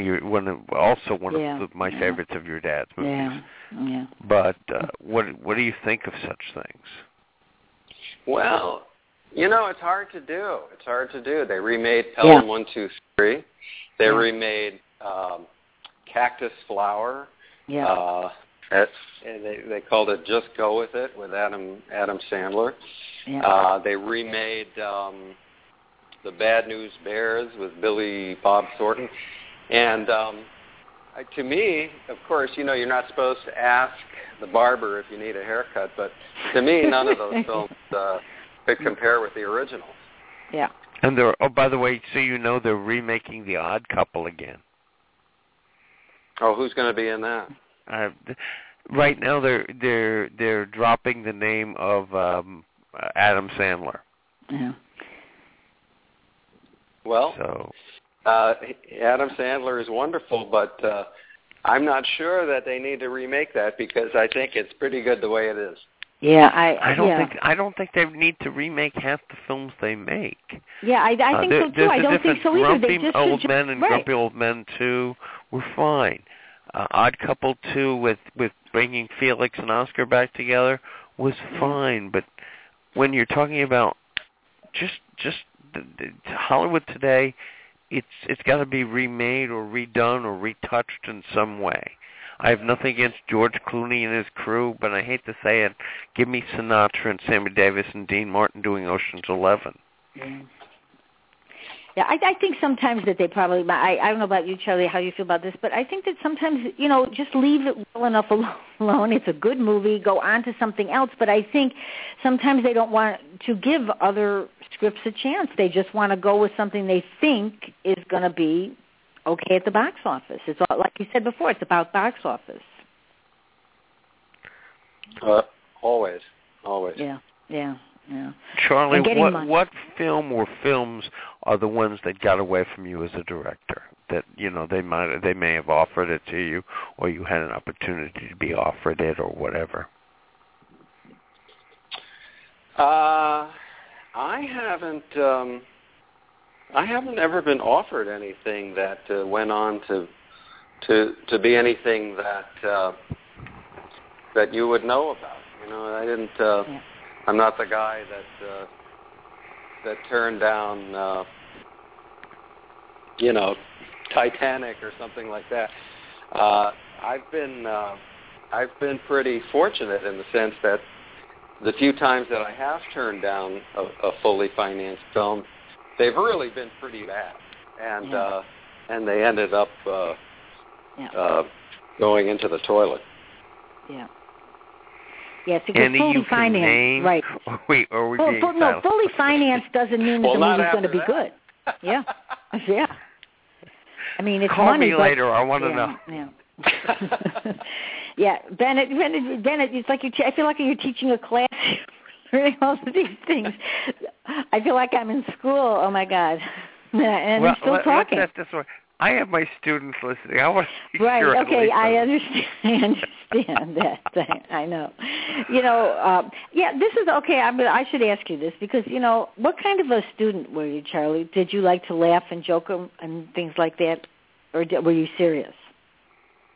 B: of my favorites of your dad's movies.
A: Yeah.
B: But what do you think of such things?
C: Well, you know, it's hard to do. They remade Pelham 1, 2, 3. They remade Cactus Flower. Yeah. And they called it Just Go With It with Adam Sandler. Yeah. They remade The Bad News Bears with Billy Bob Thornton. And to me, of course, you know, you're not supposed to ask the barber if you need a haircut, but to me, none of those films could compare with the originals.
A: Yeah.
B: And by the way, so you know they're remaking The Odd Couple again.
C: Oh, who's going to be in that?
B: Right now, they're dropping the name of Adam Sandler.
A: Yeah.
C: Well, Adam Sandler is wonderful, but I'm not sure that they need to remake that because I think it's pretty good the way it is.
A: Yeah,
B: I don't think they need to remake half the films they make.
A: Yeah, I think so too. I don't think so either.
B: Grumpy Old Men and Grumpy Old Men 2 were fine. Odd Couple 2 with bringing Felix and Oscar back together was fine. But when you're talking about just Hollywood today, it's got to be remade or redone or retouched in some way. I have nothing against George Clooney and his crew, but I hate to say it, give me Sinatra and Sammy Davis and Dean Martin doing Ocean's 11.
A: Yeah, I think sometimes that they probably, I don't know about you, Charlie, how you feel about this, but I think that sometimes, you know, just leave it well enough alone. It's a good movie, go on to something else, but I think sometimes they don't want to give other scripts a chance. They just want to go with something they think is going to be okay at the box office. It's all, like you said before, it's about box office.
C: Always.
A: Yeah.
B: Charlie, what film or films are the ones that got away from you as a director? That, you know, they may have offered it to you, or you had an opportunity to be offered it, or whatever.
C: I haven't ever been offered anything that went on to be anything that you would know about. You know, I didn't. I'm not the guy that turned down, you know, Titanic or something like that. I've been pretty fortunate in the sense that the few times that I have turned down a fully financed film, they've really been pretty bad, and they ended up going into the toilet.
A: Yeah. Yes, because fully financed, right? Fully financed doesn't mean that the movie's going to be good. Yeah. I mean, it's
B: Call
A: money.
B: Me later. I want to know.
A: Yeah. Yeah, Bennett. It's like I feel like you're teaching a class, learning all of these things. I feel like I'm in school. Oh my God! And I'm still talking.
B: Let's this way. I have my students listening. I want to
A: right.
B: Sure
A: okay. I understand that. I know. You know. This is okay. I should ask you this because you know what kind of a student were you, Charlie? Did you like to laugh and joke and things like that, or were you serious?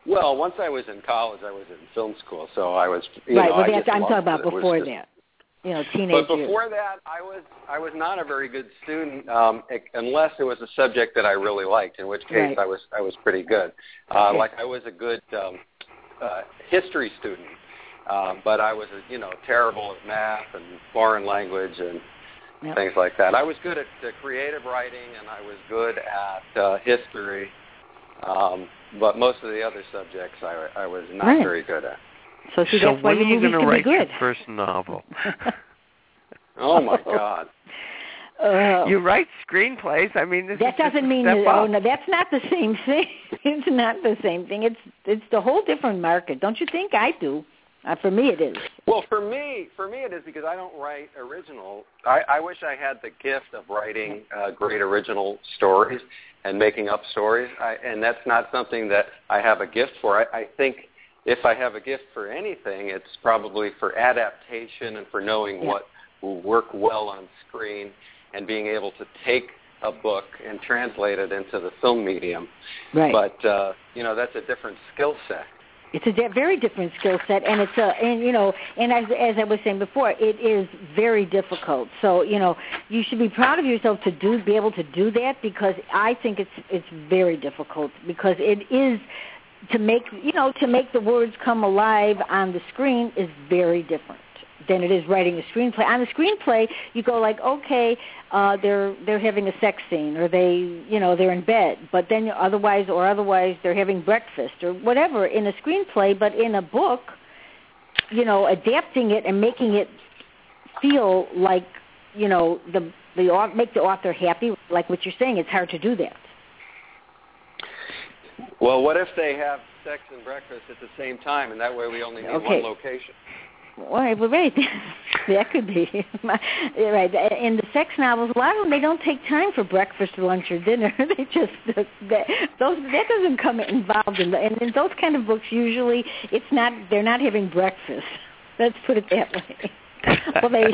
C: Well, once I was in college, I was in film school, so I was,
A: right. Well,
C: that's
A: I'm talking about before that. Teenage
C: But before that, I was not a very good student unless it was a subject that I really liked, in which case I was pretty good. Like I was a good history student, but I was terrible at math and foreign language and things like that. I was good at creative writing and I was good at history, but most of the other subjects I was not very good at.
A: So that's why
B: when are you going to write
A: your
B: first novel?
C: Oh my God!
B: You write screenplays. I mean,
A: that doesn't mean that's not the same thing. It's not the same thing. It's the whole different market, don't you think? I do. For me, it is.
C: Well, for me, it is because I don't write original. I wish I had the gift of writing great original stories and making up stories, and that's not something that I have a gift for. I think if I have a gift for anything, it's probably for adaptation and for knowing what will work well on screen and being able to take a book and translate it into the film medium.
A: Right.
C: But that's a different skill set.
A: It's a very different skill set, and and as I was saying before, it is very difficult. So you should be proud of yourself to be able to do that, because I think it's very difficult, because it is to make the words come alive on the screen is very different than it is writing a screenplay. On a screenplay, you go like, okay, they're having a sex scene, or they're in bed, but then otherwise they're having breakfast or whatever in a screenplay. But in a book, adapting it and making it feel like make the author happy, like what you're saying, it's hard to do that.
C: Well, what if they have sex and breakfast at the same time, and that way we only need one location?
A: Well, right. That could be. Right. In the sex novels, a lot of them, they don't take time for breakfast, lunch, or dinner. They just that doesn't come involved in in those kind of books. Usually, they're not having breakfast. Let's put it that way. Well,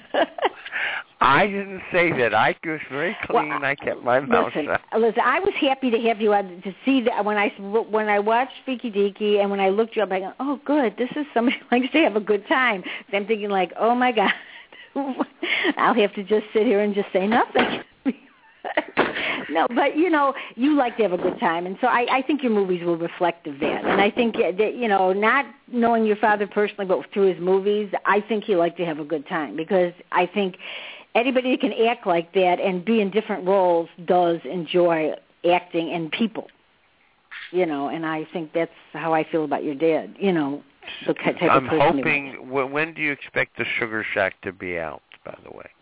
B: I didn't say that. I was very clean.
A: Well,
B: I kept my mouth shut.
A: Listen, I was happy to have you on to see that when I watched Speaky Deaky, and when I looked you up, I go, oh, good. This is somebody who likes to have a good time. So I'm thinking like, oh my God, I'll have to just sit here and just say nothing. No, but you like to have a good time, and so I think your movies will reflect of that. And I think that not knowing your father personally, but through his movies, I think he liked to have a good time, because I think anybody who can act like that and be in different roles does enjoy acting in people. And I think that's how I feel about your dad. The type
B: I'm
A: of person
B: hoping. When do you expect the Sugar Shack to be out, by the way?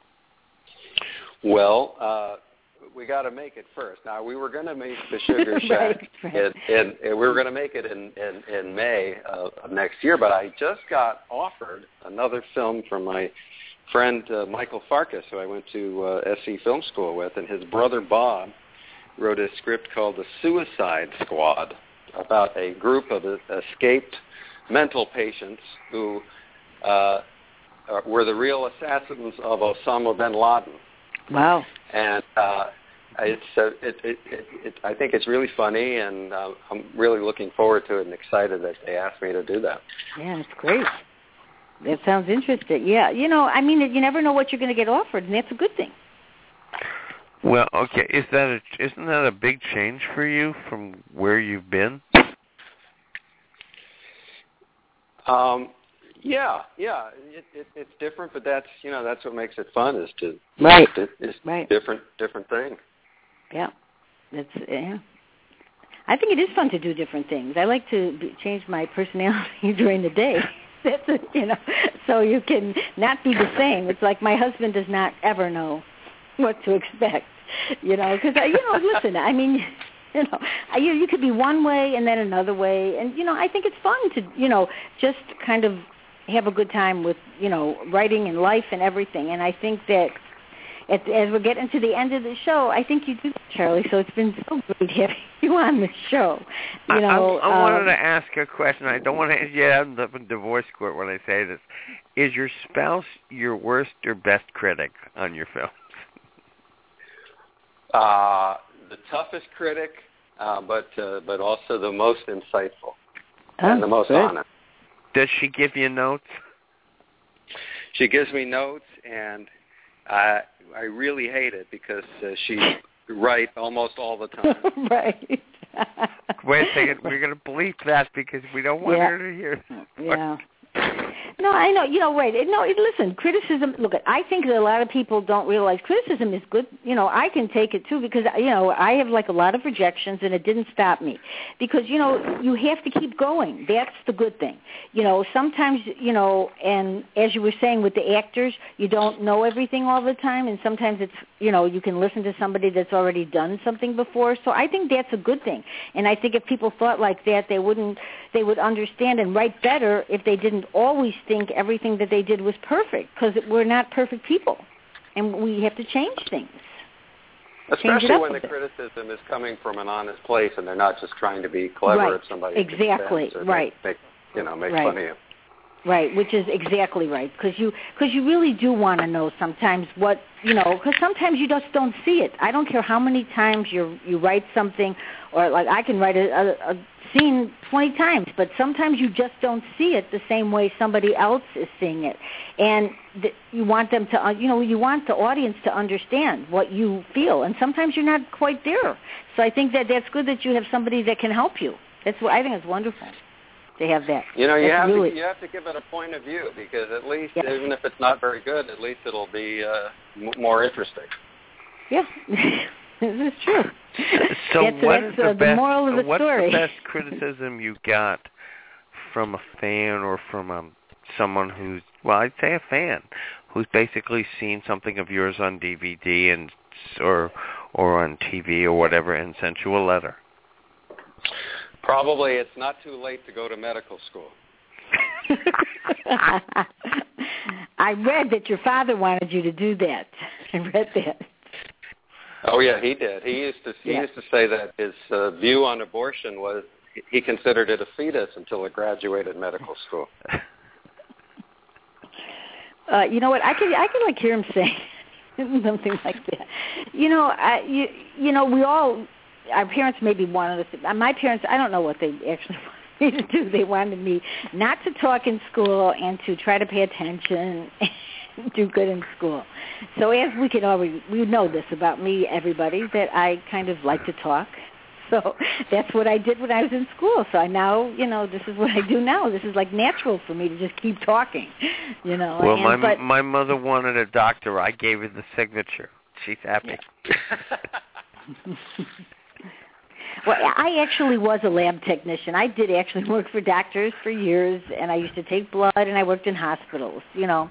C: Well, we got to make it first. Now, we were going to make the Sugar Shack,
A: right.
C: And we were going to make it in May of next year, but I just got offered another film from my friend Michael Farkas, who I went to SC Film School with, and his brother Bob wrote a script called The Suicide Squad, about a group of escaped mental patients who were the real assassins of Osama bin Laden.
A: Wow.
C: And I think it's really funny, and I'm really looking forward to it and excited that they asked me to do that.
A: Yeah, that's great. That sounds interesting. Yeah, you never know what you're going to get offered, and that's a good thing.
B: Well, okay, isn't that a big change for you from where you've been?
C: Yeah, it's different, but that's what makes it fun, is to different things.
A: Yeah, I think it is fun to do different things. I like to change my personality during the day. That's so you can not be the same. It's like my husband does not ever know what to expect, because listen, I mean. You could be one way and then another way, and I think it's fun to just kind of have a good time with writing and life and everything. And I think that as we're getting to the end of the show, I think you do that, Charlie. So it's been so great having you on the show. I
B: wanted to ask a question. I don't want to get out of the divorce court when I say this. Is your spouse your worst or best critic on your films?
C: The toughest critic but also the most insightful and the most honest.
B: Does she give you notes?
C: She gives me notes, and I really hate it because she's right almost all the time.
A: Right.
B: Wait a second. We're going to bleep that because we don't want her to hear.
A: Yeah. No, I know. Wait. No, listen, criticism, look, I think that a lot of people don't realize criticism is good. I can take it, too, because, I have, a lot of rejections, and it didn't stop me. Because, you have to keep going. That's the good thing. Sometimes, and as you were saying with the actors, you don't know everything all the time, and sometimes it's, you can listen to somebody that's already done something before. So I think that's a good thing. And I think if people thought like that, they would understand and write better if they didn't always think everything that they did was perfect, because we're not perfect people, and we have to change things.
C: Especially when the criticism is coming from an honest place, and they're not just trying to be clever at somebody's expense or make fun of you.
A: Right, which is exactly right, because you really do want to know sometimes what, because sometimes you just don't see it. I don't care how many times you write something, or I can write a scene 20 times, but sometimes you just don't see it the same way somebody else is seeing it. And you want them to, you want the audience to understand what you feel, and sometimes you're not quite there. So I think that's good that you have somebody that can help you. That's what I think is wonderful. They have that.
C: You have to give it a point of view, because at least, even if it's not very good, at least it'll be more interesting.
A: Yeah, this is true.
B: So
A: that's the moral of the story?
B: What's the best criticism you got from a fan or from someone who's, I'd say a fan, who's basically seen something of yours on DVD and or on TV or whatever and sent you a letter?
C: Probably it's not too late to go to medical school.
A: I read that your father wanted you to do that. I read that.
C: Oh yeah, he did. He used to say that his view on abortion was he considered it a fetus until it graduated medical school.
A: You know what? I can hear him say something like that. We all. Our parents maybe wanted us to, my parents, I don't know what they actually wanted me to do. They wanted me not to talk in school and to try to pay attention and do good in school. So as we know this about me, everybody, that I kind of like to talk. So that's what I did when I was in school. So now, this is what I do now. This is natural for me to just keep talking,
B: Well, my mother wanted a doctor. I gave her the signature. She's happy.
A: Yeah. Well, I actually was a lab technician. I did actually work for doctors for years, and I used to take blood, and I worked in hospitals, and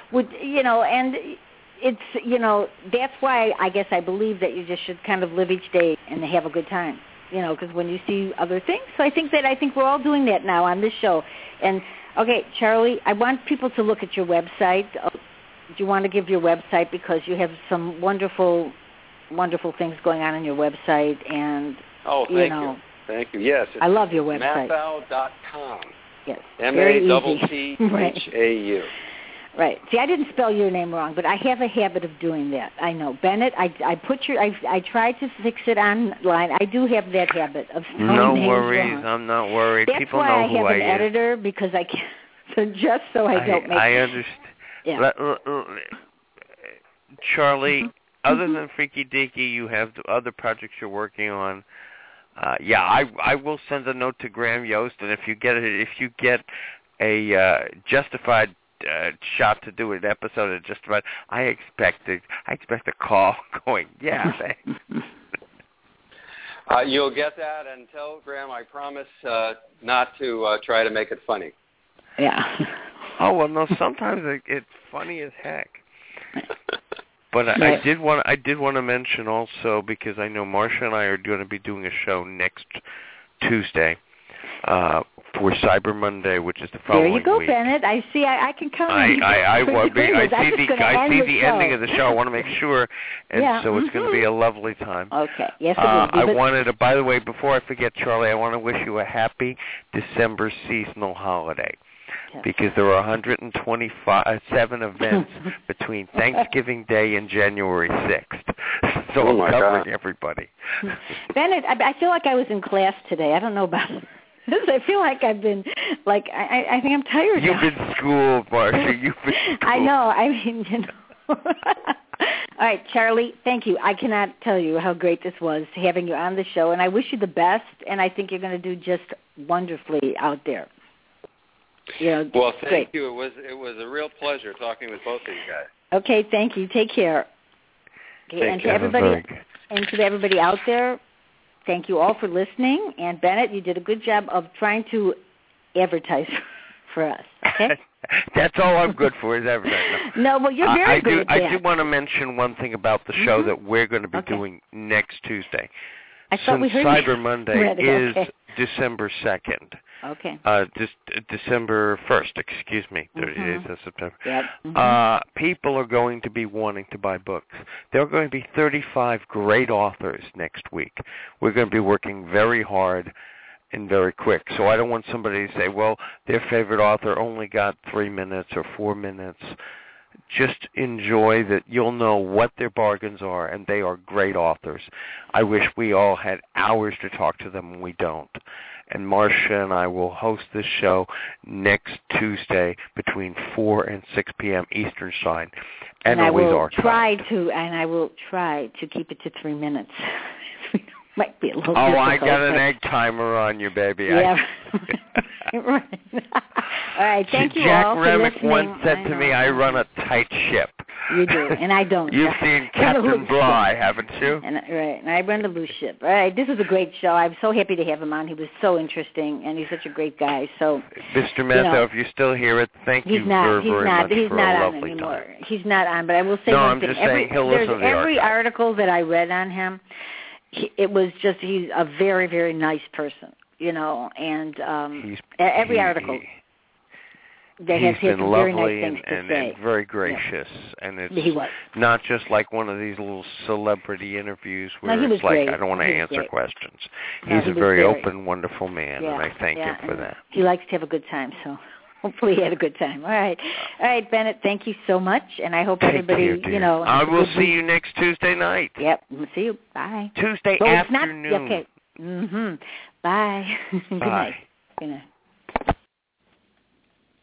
A: it's, that's why I guess I believe that you just should kind of live each day and have a good time, because when you see other things. So I think we're all doing that now on this show. And, okay, Charlie, I want people to look at your website. Do you want to give your website, because you have some wonderful, wonderful things going on your website, and...
C: Oh, thank you. Thank you. Yes.
A: I love your website.
C: Mathau.com.
A: Yes.
C: MATTHAU.
A: Right. See, I didn't spell your name wrong, but I have a habit of doing that. I know. Bennett, I tried to fix it online. I do have that habit of spelling names wrong.
B: I'm not worried.
A: That's
B: people
A: why
B: know
A: I
B: who
A: have
B: I
A: an editor, because I can't, so just so I don't make
B: I understand.
A: Yeah.
B: Charlie, other than Freaky Deaky, you have the other projects you're working on. I will send a note to Graham Yost, and if you get a Justified shot to do an episode of Justified, I expect a call going, yeah, thanks.
C: You'll get that, and tell Graham I promise not to try to make it funny.
A: Yeah.
B: Oh well, no. Sometimes it's funny as heck. But
A: right.
B: I did want to mention also, because I know Marcia and I are going to be doing a show next Tuesday for Cyber Monday, which is the following week.
A: There you go, Bennett. I see. I can come.
B: I see the ending of the show. I want to make sure, and so it's going to be a lovely time.
A: Okay. Yes, it will be.
B: I wanted to. By the way, before I forget, Charlie, I want to wish you a happy December seasonal holiday. Because there are 127 events between Thanksgiving Day and January 6th. So I'm covering everybody.
A: Bennett, I feel like I was in class today. I don't know about it. I feel like I've been, I think I'm tired
B: You've
A: now.
B: been schooled, Marcia. You've been schooled.
A: I know. I mean, All right, Charlie, thank you. I cannot tell you how great this was having you on the show, and I wish you the best, and I think you're going to do just wonderfully out there.
C: Well, thank you. It was a real pleasure talking with both of you guys.
A: Okay, thank you. Take care. Okay, and to everybody out there, thank you all for listening. And Bennett, you did a good job of trying to advertise for us. Okay.
B: That's all I'm good for is advertising.
A: No, well, you're very good at that.
B: I do want to mention one thing about the show that we're going to be doing next Tuesday. Since Cyber Monday is December 2nd.
A: Okay.
B: December 1st, excuse me, 38th of September.
A: Yep.
B: People are going to be wanting to buy books. There are going to be 35 great authors next week. We're going to be working very hard and very quick. So I don't want somebody to say, well, their favorite author only got 3 minutes or 4 minutes. Just enjoy that you'll know what their bargains are, and they are great authors. I wish we all had hours to talk to them, and we don't. And Marcia and I will host this show next Tuesday between 4 and 6 p.m. Eastern Time, and always archived.
A: I will try to keep it to 3 minutes. Might be a little
B: difficult.
A: I
B: got an egg timer on you, baby.
A: Yeah. Right. All right, thank you
B: Jack
A: all for
B: Remick
A: listening.
B: once said to me, I run a tight ship.
A: You do, and I don't.
B: You've seen Captain Bligh, haven't you?
A: And I run a loose ship. All right, this was a great show. I'm so happy to have him on. He was so interesting, and he's such a great guy. So,
B: Mr. Method, if you still hear it, thank you very much for a lovely time.
A: He's not on, but I will say
B: one thing. I'm just saying he'll listen to the
A: every article that I read on him, it was just he's a very, very nice person, and every article.
B: He's been lovely and very gracious, and it's not just like one of these little celebrity interviews where it's like, I don't want to answer questions. He's a very open, wonderful man, and I thank him for that.
A: He likes to have a good time, so hopefully he had a good time. All right, Bennett, thank you so much, and I hope everybody,
B: I will see you next Tuesday night.
A: Yep, we'll see you. Bye.
B: Tuesday afternoon.
A: Okay. Bye. Good night. Good night.